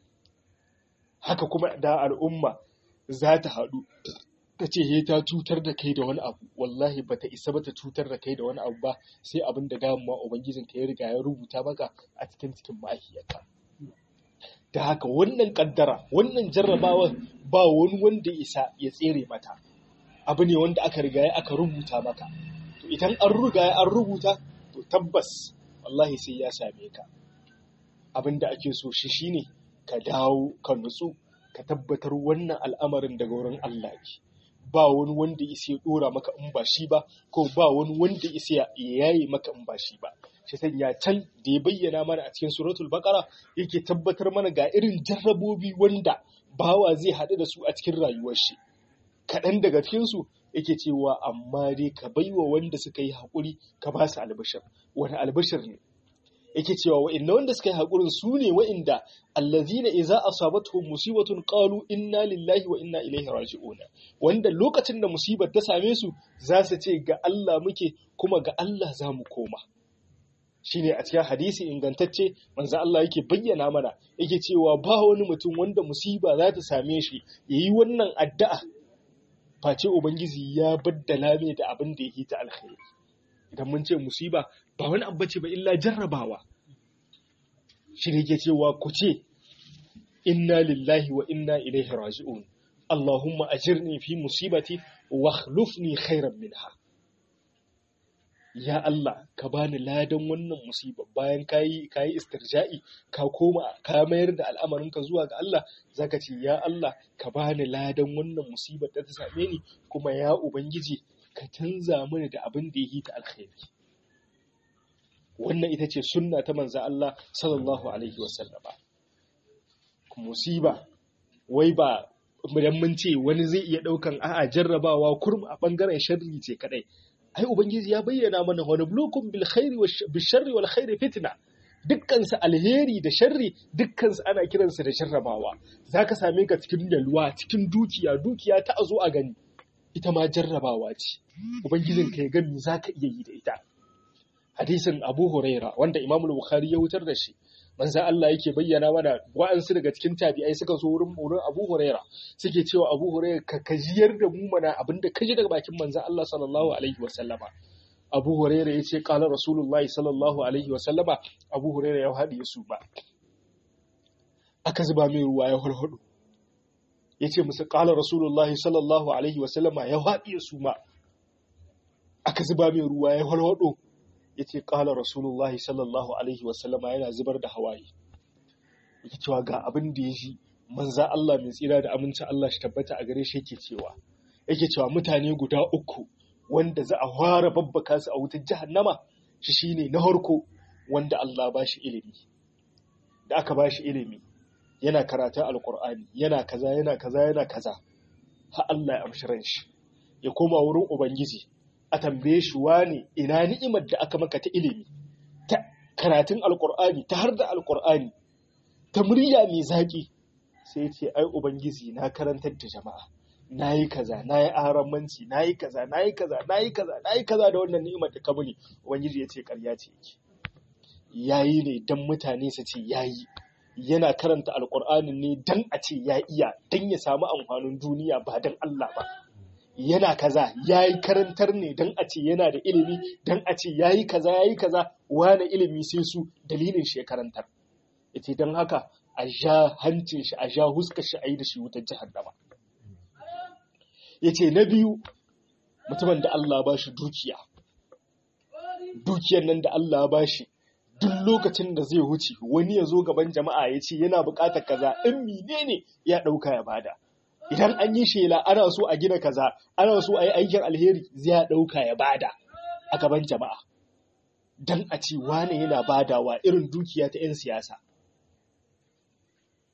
Haka kuma da al'umma za ta haɗu ta ce he ta cutar da kai da wani abu, wallahi bata isa ba ta cutar da kai da wani abu ba sai abin da dama ubangijinka ya riga ya rubuta maka a cikin cikin ma'aikiyarka. Da haka wannan kaddara, wannan jarrabawa ba wani wanda isa ya tsere mata, abu ne wanda aka riga aka rubuta maka. To idan an riga an rubuta to tabbas wallahi sai ya same ka. Abin da ake so shi shine ka dawo ka nutsu ka tabbatar wannan al'amarin daga wurin Allah ne. Ba wani wanda isa ya dora maka in ba shi ba, ko ba wani wanda isa ya yayi maka in ba shi ba. Shi sanya can da ya bayyana mana a cikin suratul baqara yake tabbatar mana ga irin jarrabobi wanda bawa zai haɗu da su a cikin rayuwar shi. Kaɗan daga cikin su yake cewa amma dai ka baiwa wanda suka yi haƙuri ka ba su albashir. Wani albashir ne? Yake cewa wa'inda wanda suka yi haƙurin su ne wa'inda allazina idza asabatuhum musibatun qalu inna lillahi wa inna ilaihi raji'un, wanda lokacin da musibar ta same su za su ce ga Allah muke kuma ga Allah za mu koma. Shine a cikin hadisi ingantacce manzo Allah yake bayyana mana, yake cewa ba wani mutum wanda musiba za ta same shi yayi wannan addu'a face ubangiji ya baddala mai da abin da yake ta alkhairi. Idan mun ce musiba ba wani abu ce ba illa jarrabawa. Shi ne ke cewa ku ce inna lillahi wa inna ilaihi raji'un, Allahumma ajirni fi musibati wa akhlifni khairan minha. Ya Allah ka bani ladan wannan musiba, bayan kayi kayi istirja'i ka koma ka mayar da al'amarinka zuwa ga Allah, zaka ce ya Allah ka bani ladan wannan musibar da ta same ni, kuma ya ubangiji ka canza mini da abin da yake ta alkhairi. Wannan ita ce sunna ta manzo Allah sallallahu alaihi wasallama. Musiba wai ba idan mun ce wani zai iya daukan a'a jarrabawa kurum a bangaren sharri ce kadai. Ai ubangiji ya bayyana mana wani bulukum bil khairi bil sharri wal khairi fitna. Dukkan su alheri da sharri dukkan su ana kiransu da jarrabawa. Zaka same ka cikin yalwa, cikin dukiya, dukiya ta azo a gani. Ita ma jarrabawa ce. Ubangijin ka ya gani za ka iya yi da ita. Hadisin Abu Huraira wanda Imam Bukhari ya wutar da shi. Manzon Allah yake bayyana mana wa'ansu daga cikin tabi'ai suka zo wurin wurin Abu Huraira suke cewa Abu Huraira ka kajiyar da mu mana abinda kaji daga bakin manzon Allah sallallahu alaihi wasallama. Abu Huraira yace qala Rasulullahi sallallahu alaihi wasallama. Abu Huraira ya hadi su ba. Aka zuba mai ruwa ya hulhudu. Ya ce musu ƙala Rasulullahi sallallahu Alaihi wasallama ya haɗe su ma, aka zuba mai ruwa ya walwaɗo. Ya ce ƙala Rasulullahi sallallahu Alaihi wasallama yana zubar da hawaye. Yake cewa ga abin da ya ji manza Allah mai tsira da amincin Allah shi tabbata a gare shi yake cewa. Yake cewa mutane guda uku wanda za a fara babbaka su a wutar jahannama, shi shine na harko wanda Allah ba shi ilimi. Da aka ba shi ilimi yana karatun alkur'ani yana kaza yana kaza yana kaza har Allah ya amshi ran shi ya koma wurin ubangiji a tambaye shi wani ina ni'imar da aka maka ta ilimi, ta karatun alkur'ani, ta har da alkur'ani, ta murya mai zaki. Sai ce ai ubangiji na karantar da jama'a, nayi kaza nayi aramanci nayi kaza nayi kaza nayi kaza nayi kaza da wannan ni'imar da ka muni. Ubangiji ya ce ƙarya ce yake, yayi ne dan mutane su ce yayi. Yana karanta alƙur'anin ne dan a ce ya iya, dan ya samu amfanin duniya ba dan Allah ba. Yana kaza yayi karantar ne dan a ce yana da ilimi, dan a ce yayi kaza yayi kaza, wani ilimi sai su dalilin shi ya karantar. Yace dan haka a ja hancin shi a ja huskar shi ayi da shi wutar jahannama. Yace na biyu mutumin da Allah ba shi dukiya. Dukiyar nan da Allah ba shi, duk lokacin da zai wuce wani ya zo gaban jama'a ya ce yana buƙatar kaza, in menene ya ɗauka ya bada. Idan an yi shela ana so a gina kaza, ana so a yi aikin alheri, zai ɗauka ya bada a gaban jama'a. Dan a ce wane yana badawa irin dukiya ta 'yan siyasa.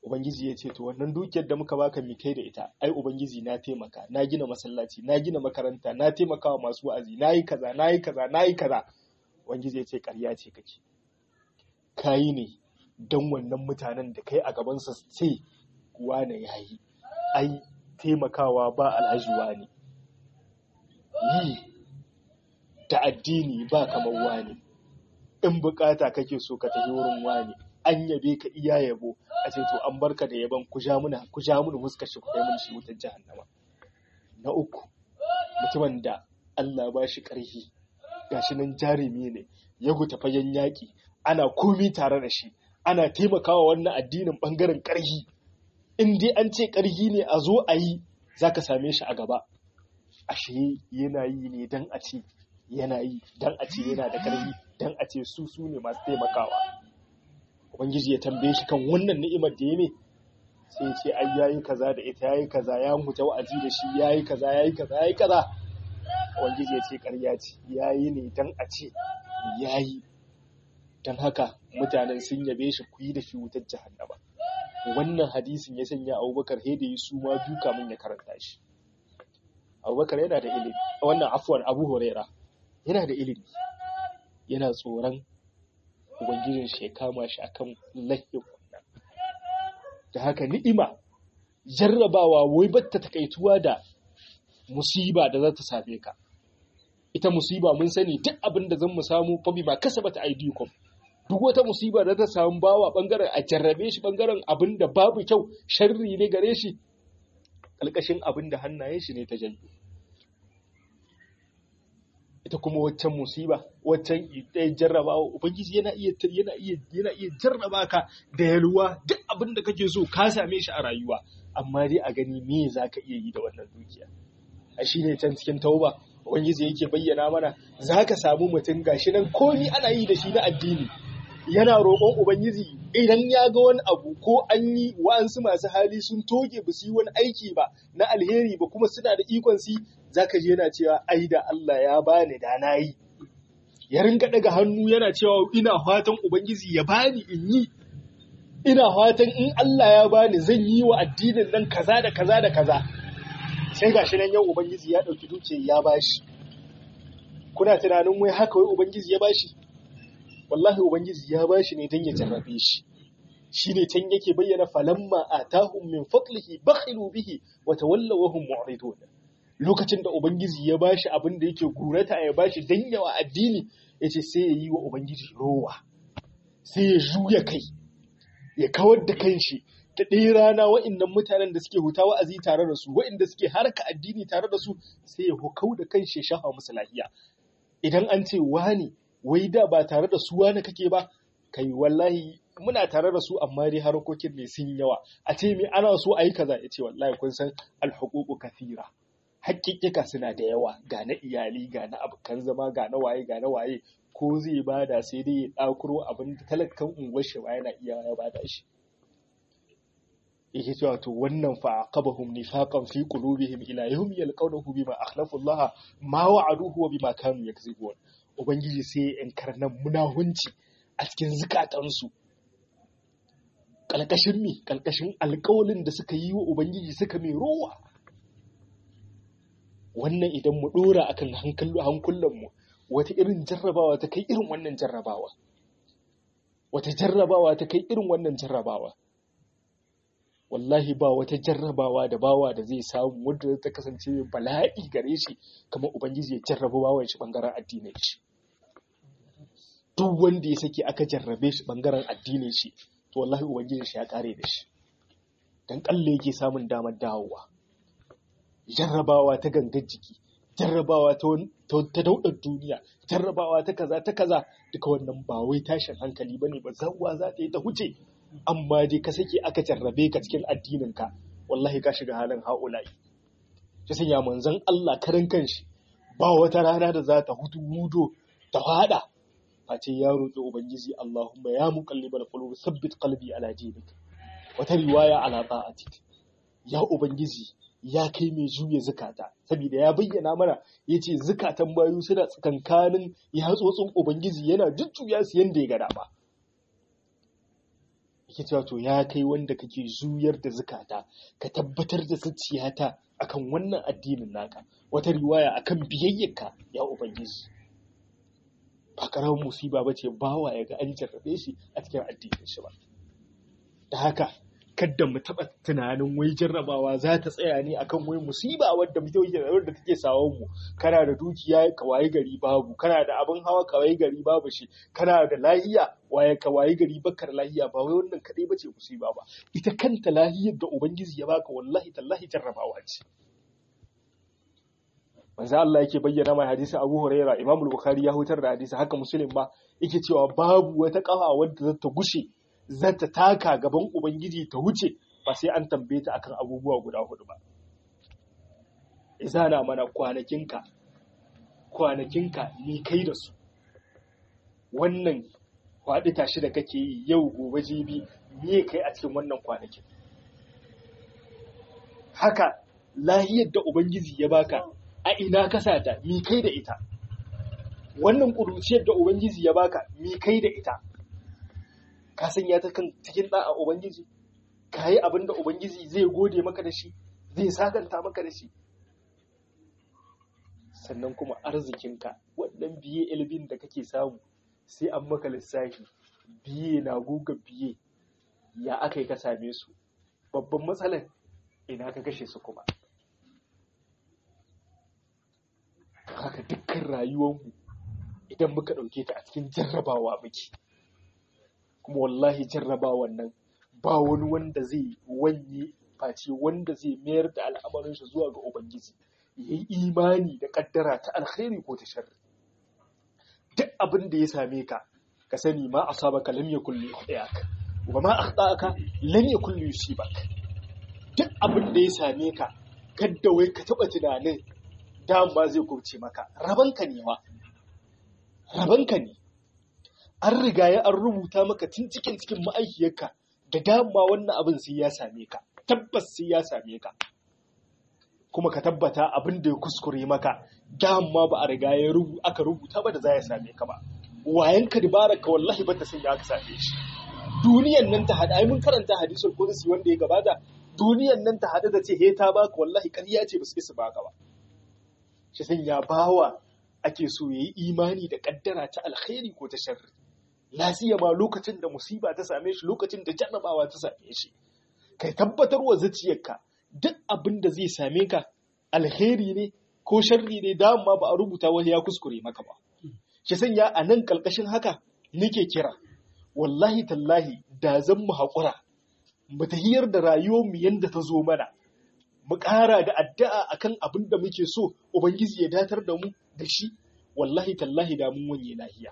ubangiji ya ce to wannan dukiyar da muka baka mi kai da ita, ai ubangiji na taimaka, na gina masallaci, na gina makaranta, na taimaka wa masu wa'azi, nayi kaza nayi kaza nayi kaza. Ubangiji ya ce ƙarya ce kake, kayi ne don wannan mutanen da kai a gaban su sai wane yayi, ai taimakawa ba alhaji wane, yi da addini ba kamar wane, in bukata kake so ka tafi wurin wane, an yabe ka iya yabo a ce to an barka da yaban ku ja muna ku ja muna fuskar shi ku kai mun shi wutar jahannama. Na uku, mutumin da Allah ba shi ƙarfi, gashi nan jarumi ne, ya guta fagen yaƙi, ana komi tare da shi, ana taimakawa wannan addinin ɓangaren ƙarfi. In dai an ce ƙarfi ne a zo a yi, za ka same shi a gaba. Ashe yana yi ne don a ce yana yi, don a ce yana da ƙarfi, don a ce su su ne masu taimakawa. Ubangiji ya tambaye shi kan wannan ni'imar da ya ne, sai ce ai yayi kaza da ita, yayi kaza, ya muta wa'azi da shi, yayi kaza yayi kaza yayi kaza. Ubangiji ya ce ƙarya ce, yayi ne dan a ce yayi. Dan haka mutanen sun yabe shi, ku yi da shi wutar jahannama. Wannan hadisin ya sanya Abubakar sai da yi su ma duka mun ya karanta shi. Abubakar yana da ilimi, wannan afwan Abu Huraira yana da ilimi, yana tsoron ubangijin shi ya kama shi akan laifin wannan. Da haka ni'ima jarrabawa wai batta takaituwa da musiba da za ta same ka. Ita musiba mun sani duk abin da zan mu samu fa bima kasabat aydikum. Duk wata musiba da ta samu bawa bangaren a jarrabe shi bangaren abin da babu kyau, sharri ne gare shi, kalkashin abin da hannayen shi ne ta janyo. Ita kuma waccan musiba, waccan ɗaya jarrabawa, ubangiji yana iya yana iya yana iya jarraba ka da yalwa, duk abin da kake so ka same shi a rayuwa, amma dai a gani me zaka iya yi da wannan dukiya. A shine can cikin tauba ubangiji yake bayyana mana, zaka samu mutum gashi nan komai ana yi da shi na addini, yana roƙon ubangiji idan ya ga wani abu ko an yi wa'ansu masu hali sun toge ba su yi wani aiki ba na alheri ba kuma suna da ikon su, zaka je yana cewa ai da Allah ya bani da na yi. Ya ringa daga hannu yana cewa ina fatan ubangiji ya bani in yi, ina fatan in Allah ya bani zan yi wa addinin nan kaza da kaza da kaza. Sai gashi nan yau ubangiji ya dauki dukiya ya bashi. Kuna tunanin wai haka wai ubangiji ya bashi? Wallahi ubangiji ya bashi ne dan ya jarrabe shi. Shine can yake bayyana falamma atahum min fadlihi bakhilu bihi wa tawallaw wa hum mu'ridun. Lokacin da ubangiji ya bashi abin da yake gurata ya bashi dan yawa addini, yace sai ya yi wa ubangiji rowa, sai ya juya kai, ya kawar da kanshi. Da ɗaya rana wa'innan mutanen da suke huta wa'azi tare da su, wa'inda suke harka addini tare da su, sai ya hukau da kanshi ya shafa musu lahiya. Idan an ce wani wai da ba tare da su wani kake ba, kai wallahi muna tare da su amma dai harkokin ne sun yawa. A ce me ana so a yi kaza, ya ce wallahi kun san alhuququ kathira. Haƙiƙika suna da yawa, ga na iyali, ga na abokan zama, ga na waye, ga na waye, ko zai bada sai dai ya ɗakuro abin da talakan unguwar shi ba yana iya ya bada shi. Yake cewa to wannan fa aqabahum nifaqan fi qulubihim ila yawmi yalqawnahu bima akhlafu Allah ma wa'aduhu wa bima kanu yakzibun. Ubangiji sai ya inkarnan munahunci a cikin zukatansu, kalkashin mi kalkashin alƙawalin da suka yi wa ubangiji suka mai rowa. Wannan idan mu dora akan hankulan mu, wata irin jarrabawa ta kai irin wannan jarrabawa, wata jarrabawa ta kai irin wannan jarrabawa. Wallahi ba wata jarrabawa da bawa da zai samu wadda ta kasance bala'i gare shi kamar ubangiji ya jarraba bawan shi bangaren addinin shi. Duk wanda ya sake aka jarrabe shi bangaren addinin shi, to wallahi ubangiji shi ya kare da shi, dan kalle yake samun damar dawowa. Jarrabawa ta gangar jiki, jarrabawa ta ta daudar duniya, jarrabawa ta kaza ta kaza, duka wannan ba wai tashin hankali bane ba, zawwa za ta yi ta huce. Amma dai ka sake aka jarrabe ka cikin addininka, wallahi ka shiga halin haula'i. Ta sanya manzon Allah karan kanshi ba wata rana da za ta hutu hudo ta fada face ya roƙi ubangiji, Allahumma ya muqallibal qulub thabbit qalbi ala dinik. Wata riwaya ala ta'atik, ya ubangiji ya kai mai juye zakata, saboda ya bayyana mana yace zakatan bayu suna tsakankanin yatsotsin ubangiji, yana jujjuya su yanda ya ga dama. yake cewa to ya kai wanda kake juyar da zakata ka tabbatar da zuciyata akan wannan addinin naka, wata riwaya akan biyayyarka ya ubangiji. Ba karamin musiba bace bawa ya ga an jarrabe shi a cikin addinin shi ba. Da haka kada mu taɓa tunanin wai jarrabawa za ta tsaya ne akan wai musiba wadda muke wadda take sawon mu. Kana da dukiya ka wayi gari babu, kana da abin hawa ka wayi gari babu shi, kana da lahiya waye ka wayi gari bakar lahiya, ba wai wannan kadai bace musiba ba. Ita kanta lahiyar da ubangiji ya baka wallahi tallahi jarrabawa ce. Manzo Allah yake bayyana mai hadisi Abu Huraira, Imam Bukhari ya hutar da hadisi, haka Muslim ma yake cewa babu wata kafa wadda za ta gushe zata taka gaban Ubangiji ta wuce ba sai an tambaye ta akan abubuwa guda hudu ba. Izana mana kwanakinka, kwanakinka ni kai da su. Wannan kwaɗi tashi da kake yi yau gobe jibi me kai a cikin wannan kwanakin. Haka lahiyar da Ubangiji ya baka a ina ka sata mi kai da ita. Wannan ƙuruciyar da Ubangiji ya baka mi kai da ita. Ka sanya ta kan cikin da'a Ubangiji, ka yi abin da Ubangiji zai gode maka da shi, zai sakanta maka da shi. Sannan kuma arzikinka, waɗannan biye ilbin da kake samu sai an maka lissafi, biye na guga biye, ya aka yi ka same su, babban matsalar ina ka kashe su kuma. Haka dukkan rayuwarmu idan muka ɗauke ta a cikin jarrabawa muke. Kuma wallahi jarrabawan nan ba wani wanda zai wanye face wanda zai mayar da al'amarinsa zuwa ga Ubangiji, ya yi imani da kaddara ta alkhairi ko ta sharri. Duk abin da ya same ka, ka sani ma asabaka lam yakul liyukhtiaka wa ma akhtaka lam yakul liyusibaka. Duk abin da ya same ka, kadda wai ka taba tunanin dama zai kubce maka, rabanka ne ma, rabanka ne. An riga ya an rubuta maka tun cikin cikin ma'aikiyarka da dama wannan abin sai ya same ka, tabbas sai ya same ka. Kuma ka tabbata abin da ya kuskure maka dama ba a riga ya rubu aka rubuta ba da za ya same ka ba. Wayanka dabaraka wallahi ba ta san ya aka same shi. Duniyan nan ta hada, ai mun karanta hadisul qudsi wanda ya gabata, duniyan nan ta hada da ce he ta baka wallahi ƙarya ce ba su isa baka ba. Shi san ya bawa ake so yayi imani da kaddara ta alkhairi ko ta sharri. Lafiya ma lokacin da musiba ta same shi, lokacin da jarrabawa ta same shi, kai tabbatar wa zuciyarka duk abin da zai same ka alheri ne ko sharri ne dama ba a rubuta wani ya kuskure maka ba. Shi sanya a nan kalkashin haka nake kira, wallahi tallahi da zan mu haƙura mu tahiyar da rayuwar mu yanda ta zo mana, mu ƙara da addu'a akan abin da muke so Ubangiji ya datar da mu da shi, wallahi tallahi da mun wanye lahiya.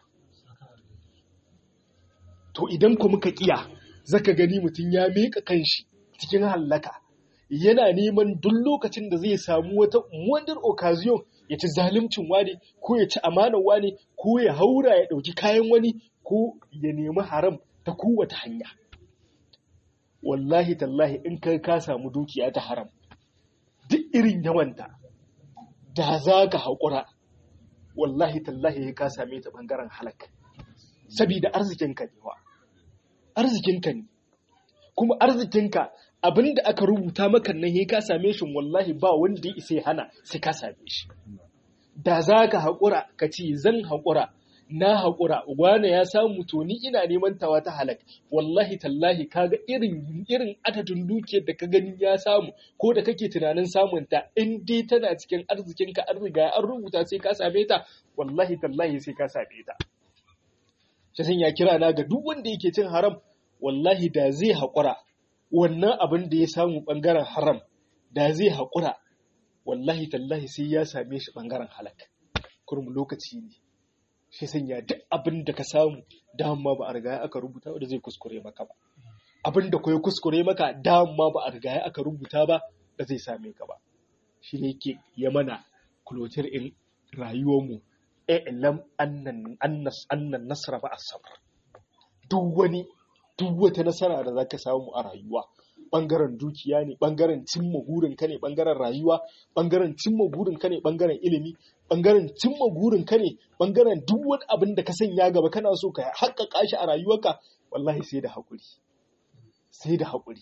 To idan ku muka kiya, zaka gani mutum ya meka kanshi cikin hallaka, yana neman duk lokacin da zai samu wata wonder occasion ya ci zalimcin wani, ko ya ci amanar wani, ko ya haura ya ɗauki kayan wani, ko ya nemi haram ta kowace hanya. Wallahi tallahi in kai ka samu dukiya ta haram, duk irin yawanta, da za ka haƙura, wallahi tallahi ka same ta ɓangaren halak. Sabida arzikinka ne wa. Arzikinka ne, kuma arzikinka abinda aka rubuta maka nan ya ka same shi wallahi ba wanda ya isa hana sai ka same shi. Da za ka haƙura ka ce zan haƙura, na haƙura, wane ya samu to ni ina neman tawa ta halak, wallahi tallahi kaga irin irin adadin dukiyar da ka gani ya samu ko da kake tunanin samun ta, in dai tana cikin arzikinka an riga an rubuta sai ka same ta, wallahi tallahi sai ka same ta. Shi ya kira na ga duk wanda yake cin haram, wallahi da zai haƙura wannan abin da ya samu ɓangaren haram, da zai haƙura, wallahi tallahi sai ya same shi ɓangaren halak. Kurum lokaci ne. Shi sanya duk abin da ka samu dama ba a riga aka rubuta ba da zai kuskure maka ba. Abin da ya kuskure maka dama ba a riga aka rubuta ba da zai same ka ba. Shi ne yake ya mana kulotir in rayuwarmu. I'lam annan annas annan nasra ba as-sabr. Duk wani duk wata nasara da zaka samu a rayuwa, bangaren dukiya ne, bangaren cimma burin ka ne, bangaren rayuwa, bangaren cimma burin ka ne, bangaren ilimi, bangaren cimma burin ka ne, bangaren duk wani abin da ka sanya gaba kana so ka haƙƙaƙa shi a rayuwarka, wallahi sai da hakuri. sai da haƙuri.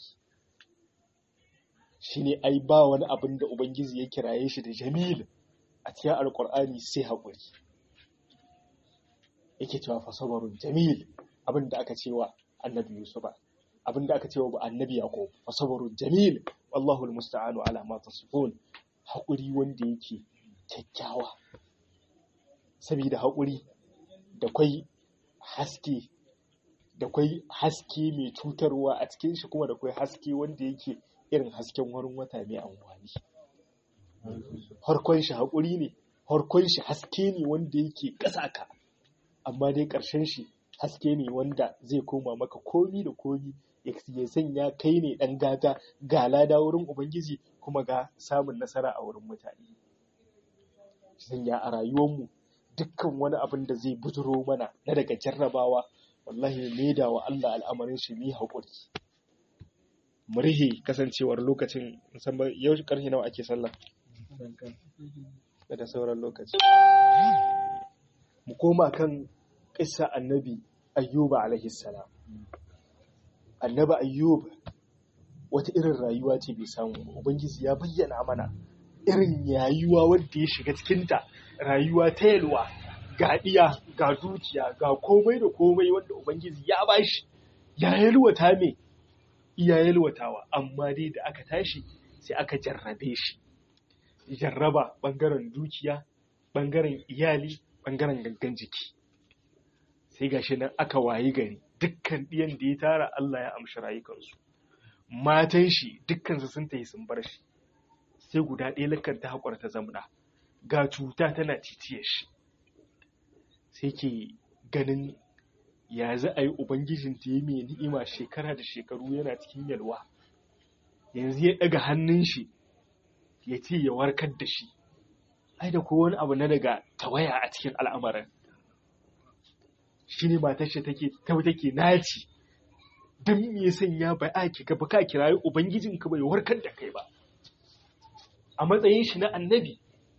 Shi ne ai ba wani abin da Ubangiji ya kiraye shi da jamil a cikin Alƙur'ani sai haƙuri. Yake cewa fasabarun jamil abin da aka cewa annabi Yusufa, abin da aka cewa annabi Yaqub, fasabarun jamil wallahu almusta'anu ala ma tasifun. Haƙuri wanda yake kyakkyawa. Saboda haƙuri da kwai haske, da kwai haske mai cutarwa a cikin shi, kuma da kwai haske wanda yake irin hasken wurin wata mai amfani. Harkon shi haƙuri ne, harkon shi haske ne wanda yake ƙasa ka, amma dai ƙarshen shi haske ne wanda zai koma maka komi da komi, ya sanya kai ne ɗan gata ga lada wurin Ubangiji kuma ga samun nasara a wurin mutane. Sanya a rayuwarmu dukkan wani abin da zai bujiro mana na daga jarrabawa, wallahi ne da wa Allah al'amarin shi ni haƙuri. Murhi kasancewar lokacin musamman yau ƙarfe nawa ake sallah da sauran lokaci. Mu koma kan ƙissa annabi Ayyuba alaihi salam. Annabi Ayyub wata irin rayuwa ce bai samu. Ubangiji ya bayyana mana irin yayuwa wanda ya shiga cikinta, rayuwa ta yalwa, ga ɗiya, ga dukiya, ga komai da komai wanda Ubangiji ya bashi, ya yalwata me, iya yalwatawa, amma dai da aka tashi sai aka jarrabe shi. Jarraba ɓangaren dukiya, ɓangaren iyali, ɓangaren gangan jiki. Sai gashi nan aka wayi gari, dukkan ɗiyan da ya tara Allah ya amshi rayukansu. Matan shi dukkansu sun tafi sun bar shi. Sai guda ɗaya lakar ta haƙura ta zamna, ga cuta tana titiye shi. Sai ke ganin ya za a yi Ubangijin ta yi mai ni'ima shekara da shekaru yana cikin yalwa. Yanzu ya ɗaga hannun shi ya ce ya warkar da shi. Ai da ko wani abu na daga tawaya a cikin al'amarin. Shi ne matar shi take ta take naci. Don me sanya ba a ki ba ka kirayi Ubangijinka bai warkar da kai ba. A matsayin shi na annabi.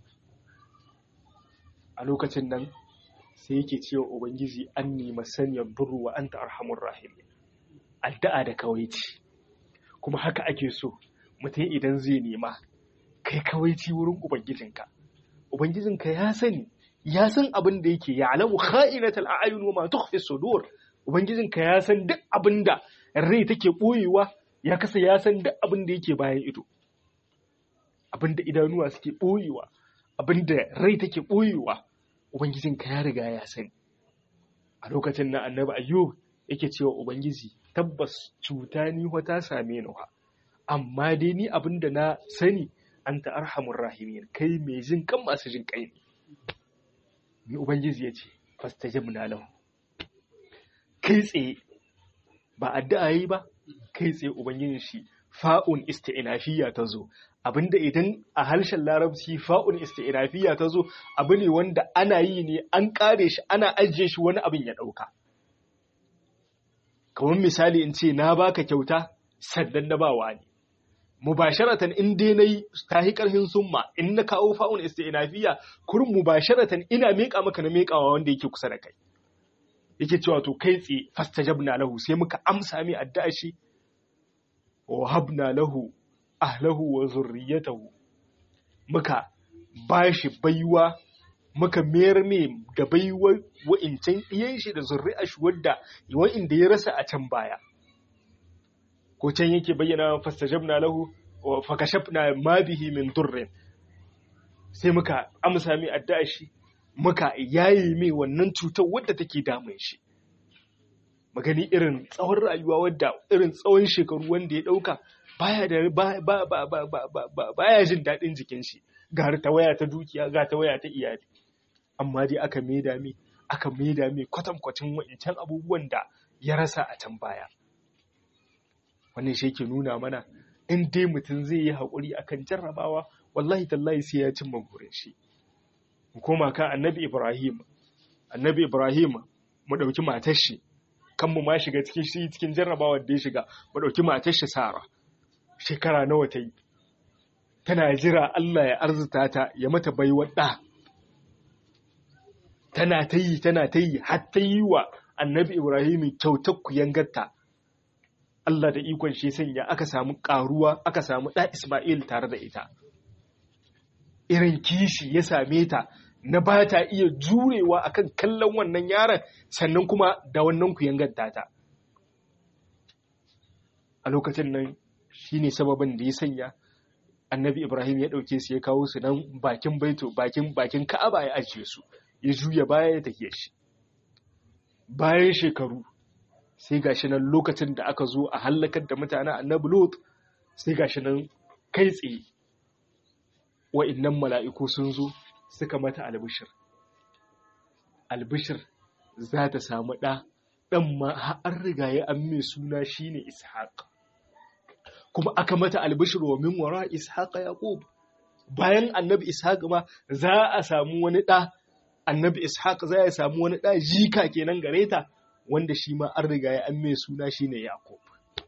A lokacin nan sai yake cewa Ubangiji an nima saniyar duru wa anta arhamur rahim. Addu'a da kawaici. Kuma haka ake so mutum idan zai nema kai kawaici wurin Ubangijinka. Ubangijinka ya sani, ya san abin da yake, ya alamu kha'inatal a'yun wa ma tukhfi sudur. Ubangijinka ya san duk abin da rai take boyewa, ya kasa ya san duk abin da yake bayan ido. Abin da idanuwa suke boyewa, abin da rai take boyewa, Ubangijinka ya riga ya sani. A lokacin nan Annabi Ayyub yake cewa Ubangiji, tabbas cuta ni wata same ni wa, amma dai ni abin da na sani anta arhamur rahimin, kai mai jin kan masu jin kai ne. Ni Ubangiji ya ce fastajabna lahu, kai tsaye ba addu'a yi ba, kai tsaye Ubangijin shi fa'un isti'nafiyya ta zo. Abinda idan a harshen larabci fa'un isti'nafiyya ta zo, abu ne wanda ana yi ne an kare shi ana ajiye shi wani abin ya dauka. Kamar misali in ce na baka kyauta sannan na bawa ne. Mubasharatan in dai nayi tahi karfin summa, in na kawo fa'un isti'nafiyya kurin mubasharatan ina meka maka na mekawa wanda yake kusa da kai. Yake cewa to kai tsaye fastajabna lahu, sai muka amsa mai addu'a shi, wa habna lahu ahlahu wa zurriyatahu, muka bashi baiwa, muka mayar mai da baiwa wa'incan iyan shi da zurri'ar shi wadda wa'inda ya rasa a can baya. Ko can yake bayyana fastajabna lahu wa fakashafna ma bihi min durrin, sai muka amsa mai addu'a shi, muka yayi mai wannan cutar wadda take damun shi. Magani irin tsawon rayuwa wadda irin tsawon shekaru wanda ya dauka baya da ba ba ba ba ba baya jin dadin jikin shi, ga ta waya ta dukiya, ga ta waya ta iyali, amma dai aka maida mai aka maida mai kwatankwacin wa'incan abubuwan da ya rasa a can baya. Wannan shi yake nuna mana in dai mutum zai yi haƙuri akan jarrabawa, wallahi tallahi sai ya cimma burin shi. Mu koma kan Annabi Ibrahim. Annabi Ibrahim mu dauki matar shi, kan mu ma shiga cikin shi cikin jarrabawar da ya shiga, mu dauki matar shi Sara. Shekara nawa ta yi tana jira Allah ya arzuta ta ya mata baiwar ɗa. Tana ta yi tana ta yi har ta yi wa Annabi Ibrahim kyautar kuyangarta. Allah da ikon shi sanya aka samu karuwa aka samu ɗa Isma'il tare da ita. Irin kishi ya same ta na ba ta iya jurewa akan kallon wannan yaron sannan kuma da wannan kuyanganta ta. A lokacin nan shi ne sababin da ya sanya annabi Ibrahim ya ɗauke su ya kawo su nan bakin baito bakin bakin Ka'aba ya ajiye su ya juya baya ya tafiye shi. Bayan shekaru sai gashi nan lokacin da aka zo a hallakar da mutanen annabi Lot sai gashi nan kai tsaye wa'innan mala'iku sun zo suka mata albishir. Albishir za ta samu ɗa, ɗan ma har riga ya an mai suna shi ne Ishaq. Kuma aka mata albishir wa min wara Ishaq Yaqub. Bayan annabi Ishaq ma za a samu wani ɗa, annabi Ishaq za ya samu wani ɗa jika kenan gare ta, wanda shi ma an riga ya an mai suna shi ne Yaqub.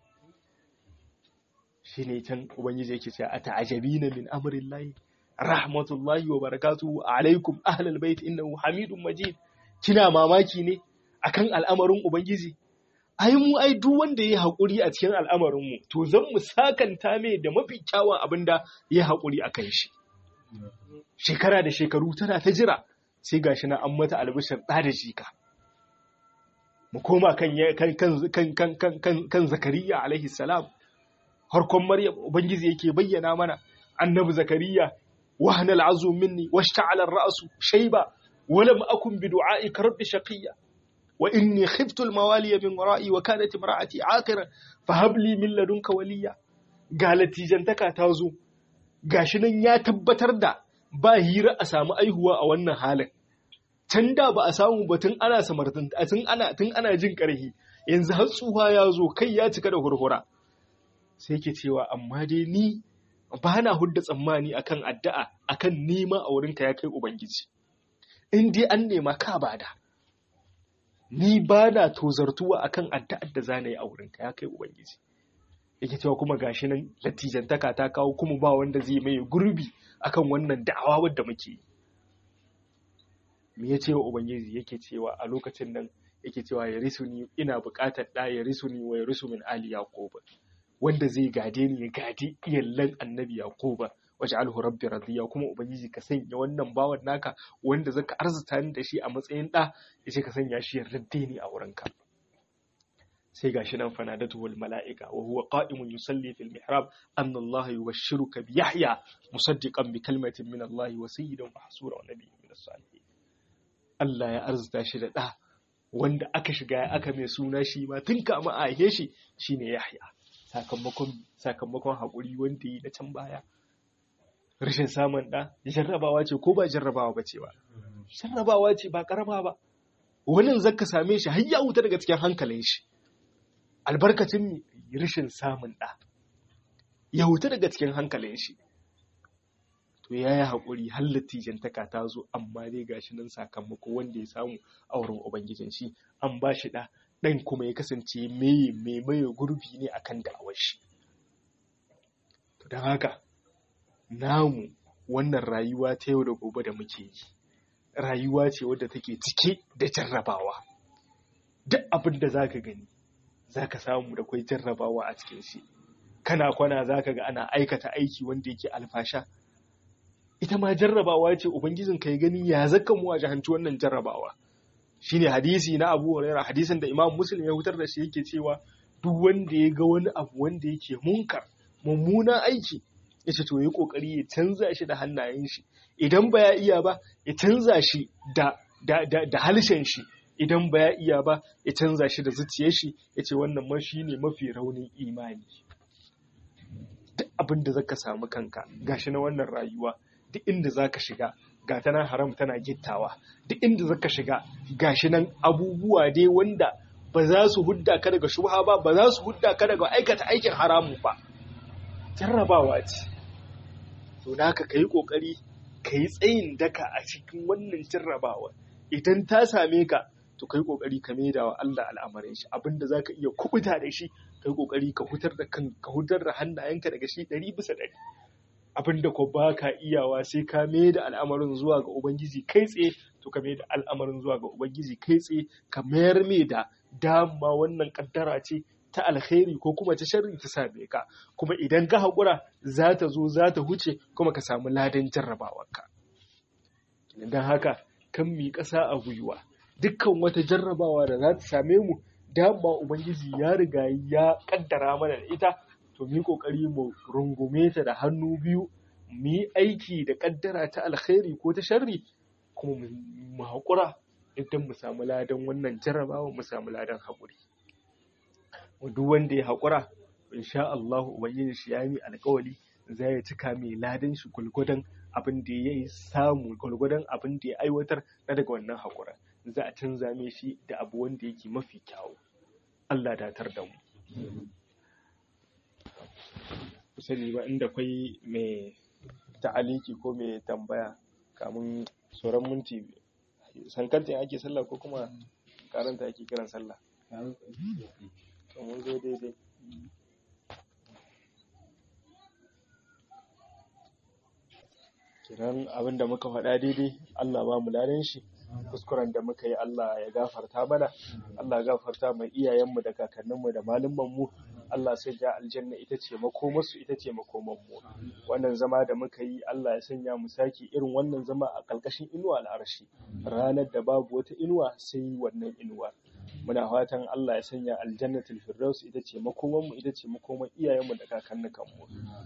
Shi ne can Ubangiji yake cewa a ta'ajabina min amrillahi rahmatullahi wa barakatuhu alaikum ahlal bait innahu hamidun majid. Kina mamaki ne akan al'amarin Ubangiji? Ai mu ai duk wanda yayi hakuri a cikin al'amarin mu to zan mu sakanta mai da mafi kyawun abinda yayi hakuri akan shi. Shekara da shekaru tana ta jira sai gashi na an mata albishir da da jika. Mu koma kan kan kan kan kan kan Zakariya alaihi salam. Harkon Maryam Ubangiji yake bayyana mana annabi Zakariya wahana al'azu minni washta'ala ar-ra'su shayba wa lam akun bi du'a'ika rabbi shaqiya wa inni khiftu al-mawaliya min wara'i wa kanat imra'ati 'aqiran fahab li min ladunka waliya. Ga latijantaka ta zo gashi nan ya tabbatar da ba hira a samu aihuwa a wannan halin. Can da ba a samu batun ana samartin tun ana tun ana jin karhi, yanzu har tsuha ya zo kai ya cika da hurhura. Sai ke cewa amma dai ni ba na hudda tsammani akan addu'a akan nema a wurinka ya kai Ubangiji. In dai an nema ka bada. Ni ba na tozartuwa akan addu'ar da zana yi a wurinka ya kai Ubangiji. Yake cewa kuma gashi nan latijantaka ta kawo kuma ba wanda zai mai gurbi akan wannan da'awa wadda muke yi. Me ya ce wa Ubangiji yake cewa a lokacin nan yake cewa ya risu ni ina buƙatar ɗa ya risu ni wa ya risu min ali Yaqub. Wanda zai gade ni ya gade iyallan annabi Yaquba waj'alhu rabbi radiya. Kuma Ubangiji ka sanya wannan bawan naka wanda zaka arzuta ni da shi a matsayin da yace ka sanya shi yarda ni a wurinka. Sai gashi nan fanadatu wal malaika wa huwa qa'imun yusalli fil mihrab anna Allah yubashshiruka bi Yahya musaddiqan bi kalmatin min Allah wa sayyidan wa hasura wa nabiyyin min as-salihin. Allah ya arzuta shi da da wanda aka shiga aka mai suna shi ma tun kama a haife shi shine Yahya. Sakamakon sakamakon haƙuri wanda yi na can baya. Rashin samun ɗa jarrabawa ce ko ba jarrabawa ba ce ba. Jarrabawa ce ba ƙarama ba. Wannan zaka same shi har ya wuta daga cikin hankalin shi. Albarkacin rashin samun ɗa. Ya wuta daga cikin hankalin shi. To ya yi haƙuri har latijantaka ta zo amma dai gashi nan sakamako wanda ya samu a wurin Ubangijin shi an ba shi ɗa. Ɗan kuma ya kasance mai mai gurbi ne akan da'awar shi. To don haka namu wannan rayuwa ta yau da gobe da muke yi rayuwa ce wadda take cike da jarrabawa. Duk abin da zaka gani zaka samu da kwai jarrabawa a cikin shi. Kana kwana zaka ga ana aikata aiki wanda yake alfasha. Ita ma jarrabawa ce Ubangijin ka ya gani ya zaka mu a jahanci wannan jarrabawa. Shine hadisi na Abu Hurairah, hadisin da Imam Muslim ya hutar da shi yake cewa duk wanda ya ga wani abu wanda yake munkar mummunan aiki yace to yi kokari ya canza shi da hannayen shi, idan ba ya iya ba ya canza shi da da da, da halshen shi, idan ba ya iya ba ya canza shi da zuciyar shi. Yace wannan ma shine mafi raunin imani. Duk abin da zaka samu kanka gashi na wannan rayuwa, duk inda zaka shiga ga ta nan haram tana gittawa, duk inda zaka shiga gashi nan abubuwa dai wanda ba za su hudda ka daga shubha ba, ba za su hudda ka daga aikata aikin haramu ba. Jarrabawa ce. To da haka kai kokari kai tsayin daka a cikin wannan jarrabawa. Idan ta same ka to kai kokari ka maida wa Allah al'amarin shi, abinda zaka iya kubuta da shi kai kokari ka hutar da kan ka hutar da hannayenka daga shi ɗari bisa ɗari. Abinda ko ba ka iyawa sai ka mai da al'amarin zuwa ga Ubangiji kai tsaye, to ka mai da al'amarin zuwa ga Ubangiji kai tsaye, ka mayar mai da dama wannan kaddara ce ta alkhairi ko kuma ta sharri ta same ka, kuma idan ka haƙura za ta zo za ta huce kuma ka samu ladan jarrabawarka. Don haka kan mi ƙasa a gwiwa, dukkan wata jarrabawa da za ta same mu dama Ubangiji ya riga ya ƙaddara mana da ita, to mu yi ƙoƙari mu rungume ta da hannu biyu, mu yi aiki da ƙaddara ta alkhairi ko ta sharri, kuma mu haƙura idan mu samu ladan wannan jarrabawa, mu samu ladan haƙuri. Duk wanda ya haƙura insha Allah Ubangiji shi ya yi alƙawari zai cika mai ladan shi gulgudan abin da ya samu, gulgudan abin da ya aiwatar na daga wannan haƙura, za a canza mai shi da abu wanda yake mafi kyawu. Allah datar da mu. Sani ba inda kwai mai ta'aliki ko mai tambaya kamun sauran minti sankanta ake sallah ko kuma karanta ake kiran sallah. To mun zo daidai. Kiran abin da muka faɗa daidai Allah ba mu ladan shi, kuskuren da muka yi Allah ya gafarta mana, Allah ya gafarta mai iyayenmu da kakanninmu da malumanmu, Allah sai ja aljanna ita ce makomarsu, ita ce makomanmu. Wannan zama da muka yi Allah ya sanya mu saki irin wannan zama a ƙarƙashin inuwa al'arshi, ranar da babu wata inuwa sai wannan inuwa. Muna fatan Allah ya sanya aljannatul firdaus ita ce makomanmu, ita ce makoman iyayenmu da kakanninmu.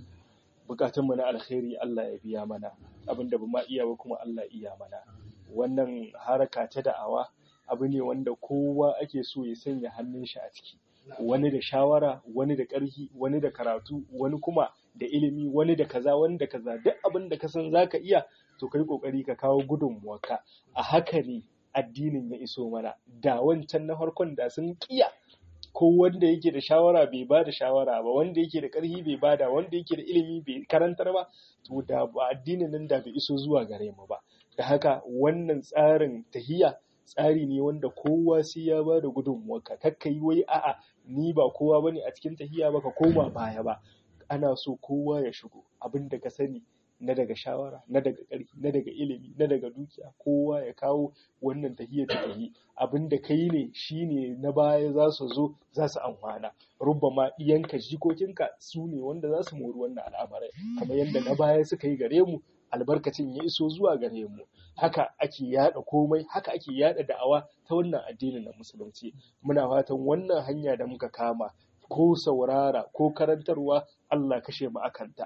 Bukatunmu na alkhairi Allah ya biya mana, abinda ba ma iya ba kuma Allah iya mana. Wannan haraka ta da'awa abu ne wanda kowa ake so ya sanya hannun shi a ciki, wani da shawara, wani da ƙarfi, wani da karatu, wani kuma da ilimi, wani da kaza, wani da kaza. Duk abin da ka san zaka iya to kai kokari ka kawo gudunmuwarka. A haka ne addinin ya iso mana. Da wancan na farkon da sun kiya, ko wanda yake da shawara bai ba da shawara ba, wanda yake da ƙarfi bai bada, wanda yake da ilimi bai karantar ba, to da ba addinin nan da bai iso zuwa gare mu ba. Da haka wannan tsarin tahiyya tsari ne wanda kowa sai ya ba da gudunmuwarka. Kakka yi wai a'a ni ba kowa bane a cikin tahiyya ba ka koma baya ba. Ana so kowa ya shigo, abin da ka sani na daga shawara, na daga ƙarfi, na daga ilimi, na daga dukiya, kowa ya kawo wannan tahiyya ta tahi. Abin da kai ne shine na baya za su zo za su amfana. Rubbama iyanka jikokinka su ne wanda za su mori wannan al'amarai, kamar yadda na baya suka yi gare mu, albarkacin ya iso zuwa gare mu. Haka ake yada komai, haka ake yada da'awa ta wannan addinin na musulunci. Muna fatan wannan hanya da muka kama, ko saurara ko karantarwa, Allah kashe mu akanta.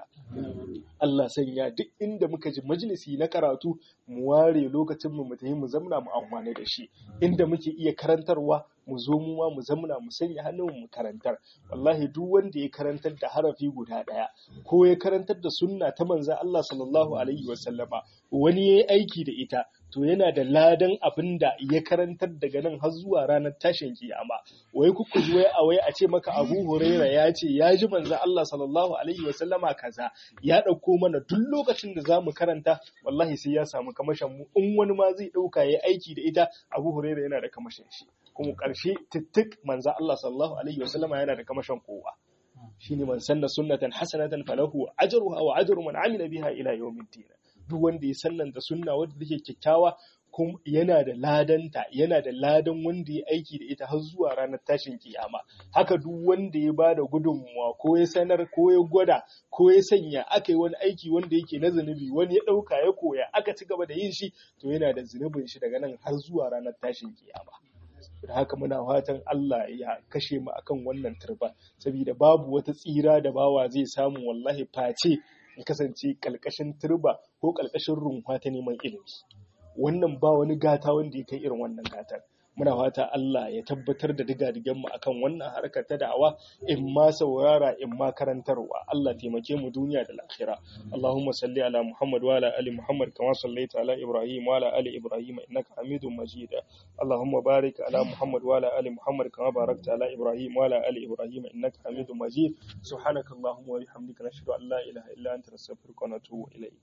Allah sanya duk inda muka ji majalisi na karatu mu ware lokacin mu mu tafi mu zamna mu amfana da shi. Inda muke iya karantarwa mu zo mu ma mu zamna mu sanya hannun mu karantar. Wallahi duk wanda ya karantar da harafi guda daya ko ya karantar da sunna ta manzo Allah sallallahu alaihi wasallama, wani yayi aiki da ita, to yana da ladan abin da ya karantar daga nan har zuwa ranar tashin kiyama. Wai kuku ji wai a wai a ce maka Abu Huraira ya ce ya ji manzo Allah sallallahu alaihi wasallama kaza, ya dauko mana duk lokacin da zamu karanta wallahi sai ya samu kamashin mu. In wani ma zai dauka yayi aiki da ita, Abu Huraira yana da kamashin shi. Kuma karshe tittik manzo Allah sallallahu alaihi wasallama yana da kamashin kowa. Shine man sanna sunnatan hasanatan falahu ajruha wa ajru man amila biha ila yawmiddin. Duk wanda ya sannanta sunna wadda take kyakkyawa kuma yana da ladanta, yana da ladan wanda ya aiki da ita har zuwa ranar tashin kiyama. Haka duk wanda ya bada gudunmuwa ko ya sanar ko ya gwada ko ya sanya aka yi wani aiki wanda yake na zunubi, wani ya dauka ya koya aka ci gaba da yin shi, to yana da zunubin shi daga nan har zuwa ranar tashin kiyama. Da haka muna fatan Allah ya kashe mu akan wannan turba, saboda babu wata tsira da bawa zai samu wallahi face ya kasance kalkashin turba ko kalkashin runwa ta neman ilimi. Wannan ba wani gata wanda ya kai irin wannan gatar. Muna fata Allah ya tabbatar da digadigan mu akan wannan harkar ta da'awa, in ma saurara in ma karantarwa. Allah taimake mu duniya da lahira. Allahumma salli ala Muhammad wa ala ali Muhammad kama sallaita ala Ibrahim wa ala ali Ibrahim innaka Hamidum Majid. Allahumma barik ala Muhammad wa ala ali Muhammad kama barakta ala Ibrahim wa ala ali Ibrahim innaka Hamidum Majid. Subhanakallahumma wa bihamdika nashhadu an la ilaha illa anta nastaghfiruka wa natubu ilayk.